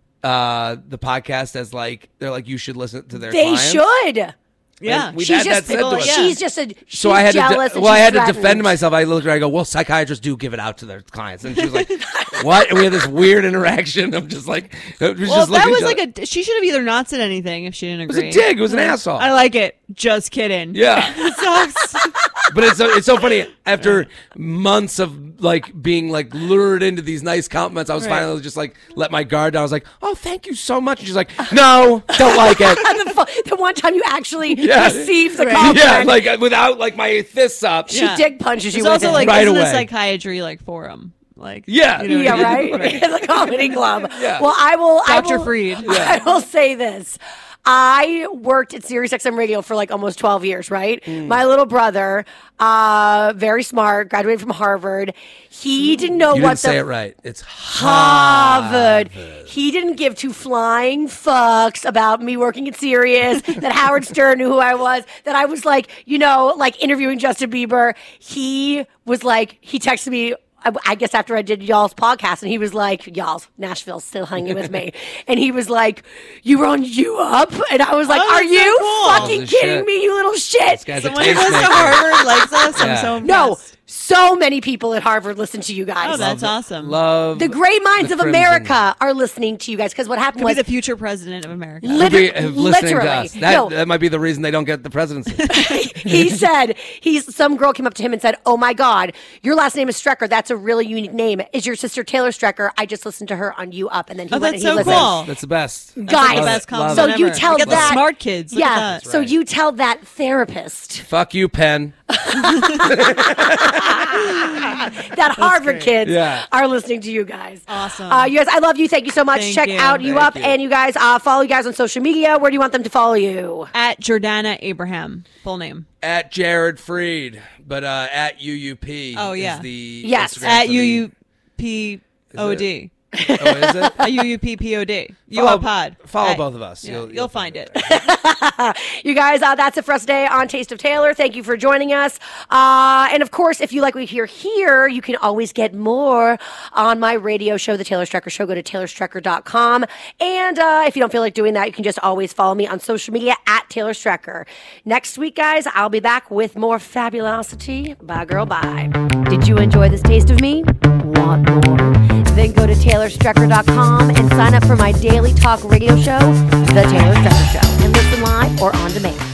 [SPEAKER 2] the podcast as like, they're like, you should listen to their
[SPEAKER 1] They
[SPEAKER 2] clients.
[SPEAKER 1] should.
[SPEAKER 3] Yeah.
[SPEAKER 2] And we've
[SPEAKER 1] She's
[SPEAKER 2] had that
[SPEAKER 1] just,
[SPEAKER 2] said to us.
[SPEAKER 1] she's just a. She's
[SPEAKER 2] So I had
[SPEAKER 1] jealous
[SPEAKER 2] to,
[SPEAKER 1] and
[SPEAKER 2] I
[SPEAKER 1] she's
[SPEAKER 2] had to
[SPEAKER 1] threatened.
[SPEAKER 2] defend myself. I looked at her, I go, well, psychiatrists do give it out to their clients, and she was like, what? And we had this weird interaction. I'm just like, it was
[SPEAKER 3] Well,
[SPEAKER 2] just
[SPEAKER 3] that
[SPEAKER 2] looking
[SPEAKER 3] was
[SPEAKER 2] at
[SPEAKER 3] like
[SPEAKER 2] each other.
[SPEAKER 3] she should have either not said anything if she didn't
[SPEAKER 2] It was
[SPEAKER 3] agree.
[SPEAKER 2] a dig. It was an asshole.
[SPEAKER 3] I like it. Just kidding.
[SPEAKER 2] Yeah,
[SPEAKER 3] It sucks.
[SPEAKER 2] but it's so funny. After months of like being like lured into these nice compliments, I was
[SPEAKER 3] Right.
[SPEAKER 2] finally just like let my guard down. I was like, oh, thank you so much. And she's like, no, don't like it.
[SPEAKER 1] The one time you actually
[SPEAKER 2] Yeah.
[SPEAKER 1] received the
[SPEAKER 3] Right.
[SPEAKER 1] compliment.
[SPEAKER 2] Yeah, like without like my fists up.
[SPEAKER 1] she
[SPEAKER 3] Yeah.
[SPEAKER 1] dick punches you.
[SPEAKER 3] It's also
[SPEAKER 1] with
[SPEAKER 3] like
[SPEAKER 1] it.
[SPEAKER 2] Right
[SPEAKER 3] isn't
[SPEAKER 2] away.
[SPEAKER 3] a psychiatry like forum. Like
[SPEAKER 2] Yeah.
[SPEAKER 3] you know
[SPEAKER 1] Yeah,
[SPEAKER 3] what I mean?
[SPEAKER 1] right. In the comedy club.
[SPEAKER 2] Yeah.
[SPEAKER 1] Well, I will.
[SPEAKER 3] Dr.
[SPEAKER 1] I will,
[SPEAKER 3] Freed.
[SPEAKER 1] I will say this. I worked at SiriusXM Radio for like almost 12 years, right? My little brother, very smart, graduated from Harvard. He didn't know
[SPEAKER 2] You
[SPEAKER 1] what
[SPEAKER 2] didn't say it right. It's
[SPEAKER 1] Harvard. He didn't give two flying fucks about me working at Sirius, that Howard Stern knew who I was, that I was like, like interviewing Justin Bieber. He was like, he texted me, I guess after I did y'all's podcast, and he was like, y'all's, Nashville's still hanging with me. And he was like, you were on You Up? And I was like,
[SPEAKER 3] Oh,
[SPEAKER 1] are
[SPEAKER 3] that's so
[SPEAKER 1] you
[SPEAKER 3] cool.
[SPEAKER 1] fucking
[SPEAKER 2] Holy
[SPEAKER 1] kidding
[SPEAKER 2] shit.
[SPEAKER 1] me, you little shit?
[SPEAKER 2] This guy's a
[SPEAKER 3] Someone who goes to
[SPEAKER 2] tastemaker.
[SPEAKER 3] Harvard likes us.
[SPEAKER 2] Yeah.
[SPEAKER 3] I'm so
[SPEAKER 1] No,
[SPEAKER 3] impressed.
[SPEAKER 1] so many people at Harvard listen to you guys.
[SPEAKER 3] Oh, that's awesome.
[SPEAKER 2] Love
[SPEAKER 1] The great minds
[SPEAKER 2] the
[SPEAKER 1] of
[SPEAKER 2] Crimson.
[SPEAKER 1] America are listening to you guys, because what happened
[SPEAKER 3] Could be
[SPEAKER 1] was
[SPEAKER 3] the future president of America.
[SPEAKER 2] Could be, listening
[SPEAKER 1] literally.
[SPEAKER 2] to us.
[SPEAKER 1] No.
[SPEAKER 2] That might be the reason they don't get the presidency.
[SPEAKER 1] He said, some girl came up to him and said, oh my God, your last name is Strecker. That's a really unique name. Is your sister Taylor Strecker? I just listened to her on You Up. And then he
[SPEAKER 3] Oh,
[SPEAKER 1] went
[SPEAKER 3] that's
[SPEAKER 1] and he
[SPEAKER 3] so
[SPEAKER 1] listened.
[SPEAKER 3] cool.
[SPEAKER 2] That's the best.
[SPEAKER 1] Guys,
[SPEAKER 3] the best compliment
[SPEAKER 1] so you
[SPEAKER 3] ever.
[SPEAKER 1] tell
[SPEAKER 3] Look at the
[SPEAKER 1] that.
[SPEAKER 3] smart kids. Look at
[SPEAKER 1] yeah.
[SPEAKER 3] that.
[SPEAKER 1] So
[SPEAKER 2] right.
[SPEAKER 1] you tell that therapist,
[SPEAKER 2] Fuck you, Penn.
[SPEAKER 1] that Harvard
[SPEAKER 3] great.
[SPEAKER 1] kids
[SPEAKER 2] Yeah.
[SPEAKER 1] are listening to you guys.
[SPEAKER 3] Awesome.
[SPEAKER 1] You guys, I love you. Thank you so much.
[SPEAKER 3] Thank
[SPEAKER 1] Check
[SPEAKER 3] you.
[SPEAKER 1] out You
[SPEAKER 2] Thank
[SPEAKER 1] Up.
[SPEAKER 2] you.
[SPEAKER 1] And you guys follow you guys on social media. Where do you want them to follow you?
[SPEAKER 3] At Jordana Abraham, full name.
[SPEAKER 2] At Jared Freed, but at UUP
[SPEAKER 3] Oh, yeah.
[SPEAKER 2] is the
[SPEAKER 1] Yes.
[SPEAKER 2] Instagram
[SPEAKER 3] At
[SPEAKER 2] for the-
[SPEAKER 3] UUPOD.
[SPEAKER 2] Oh, is it?
[SPEAKER 3] UUPPOD. You are pod.
[SPEAKER 2] Follow both of us.
[SPEAKER 3] Yeah, you'll find it.
[SPEAKER 1] You guys, that's it for us today on Taste of Taylor. Thank you for joining us. And of course, if you like what you hear here, you can always get more on my radio show, The Taylor Strecker Show. Go to TaylorStrecker.com. And if you don't feel like doing that, you can just always follow me on social media at Taylor Strecker. Next week, guys, I'll be back with more fabulosity. Bye, girl, bye. Did you enjoy this taste of me? Want more? Then go to TaylorStrecker.com and sign up for my daily talk radio show, The Taylor Strecker Show, and listen live or on demand.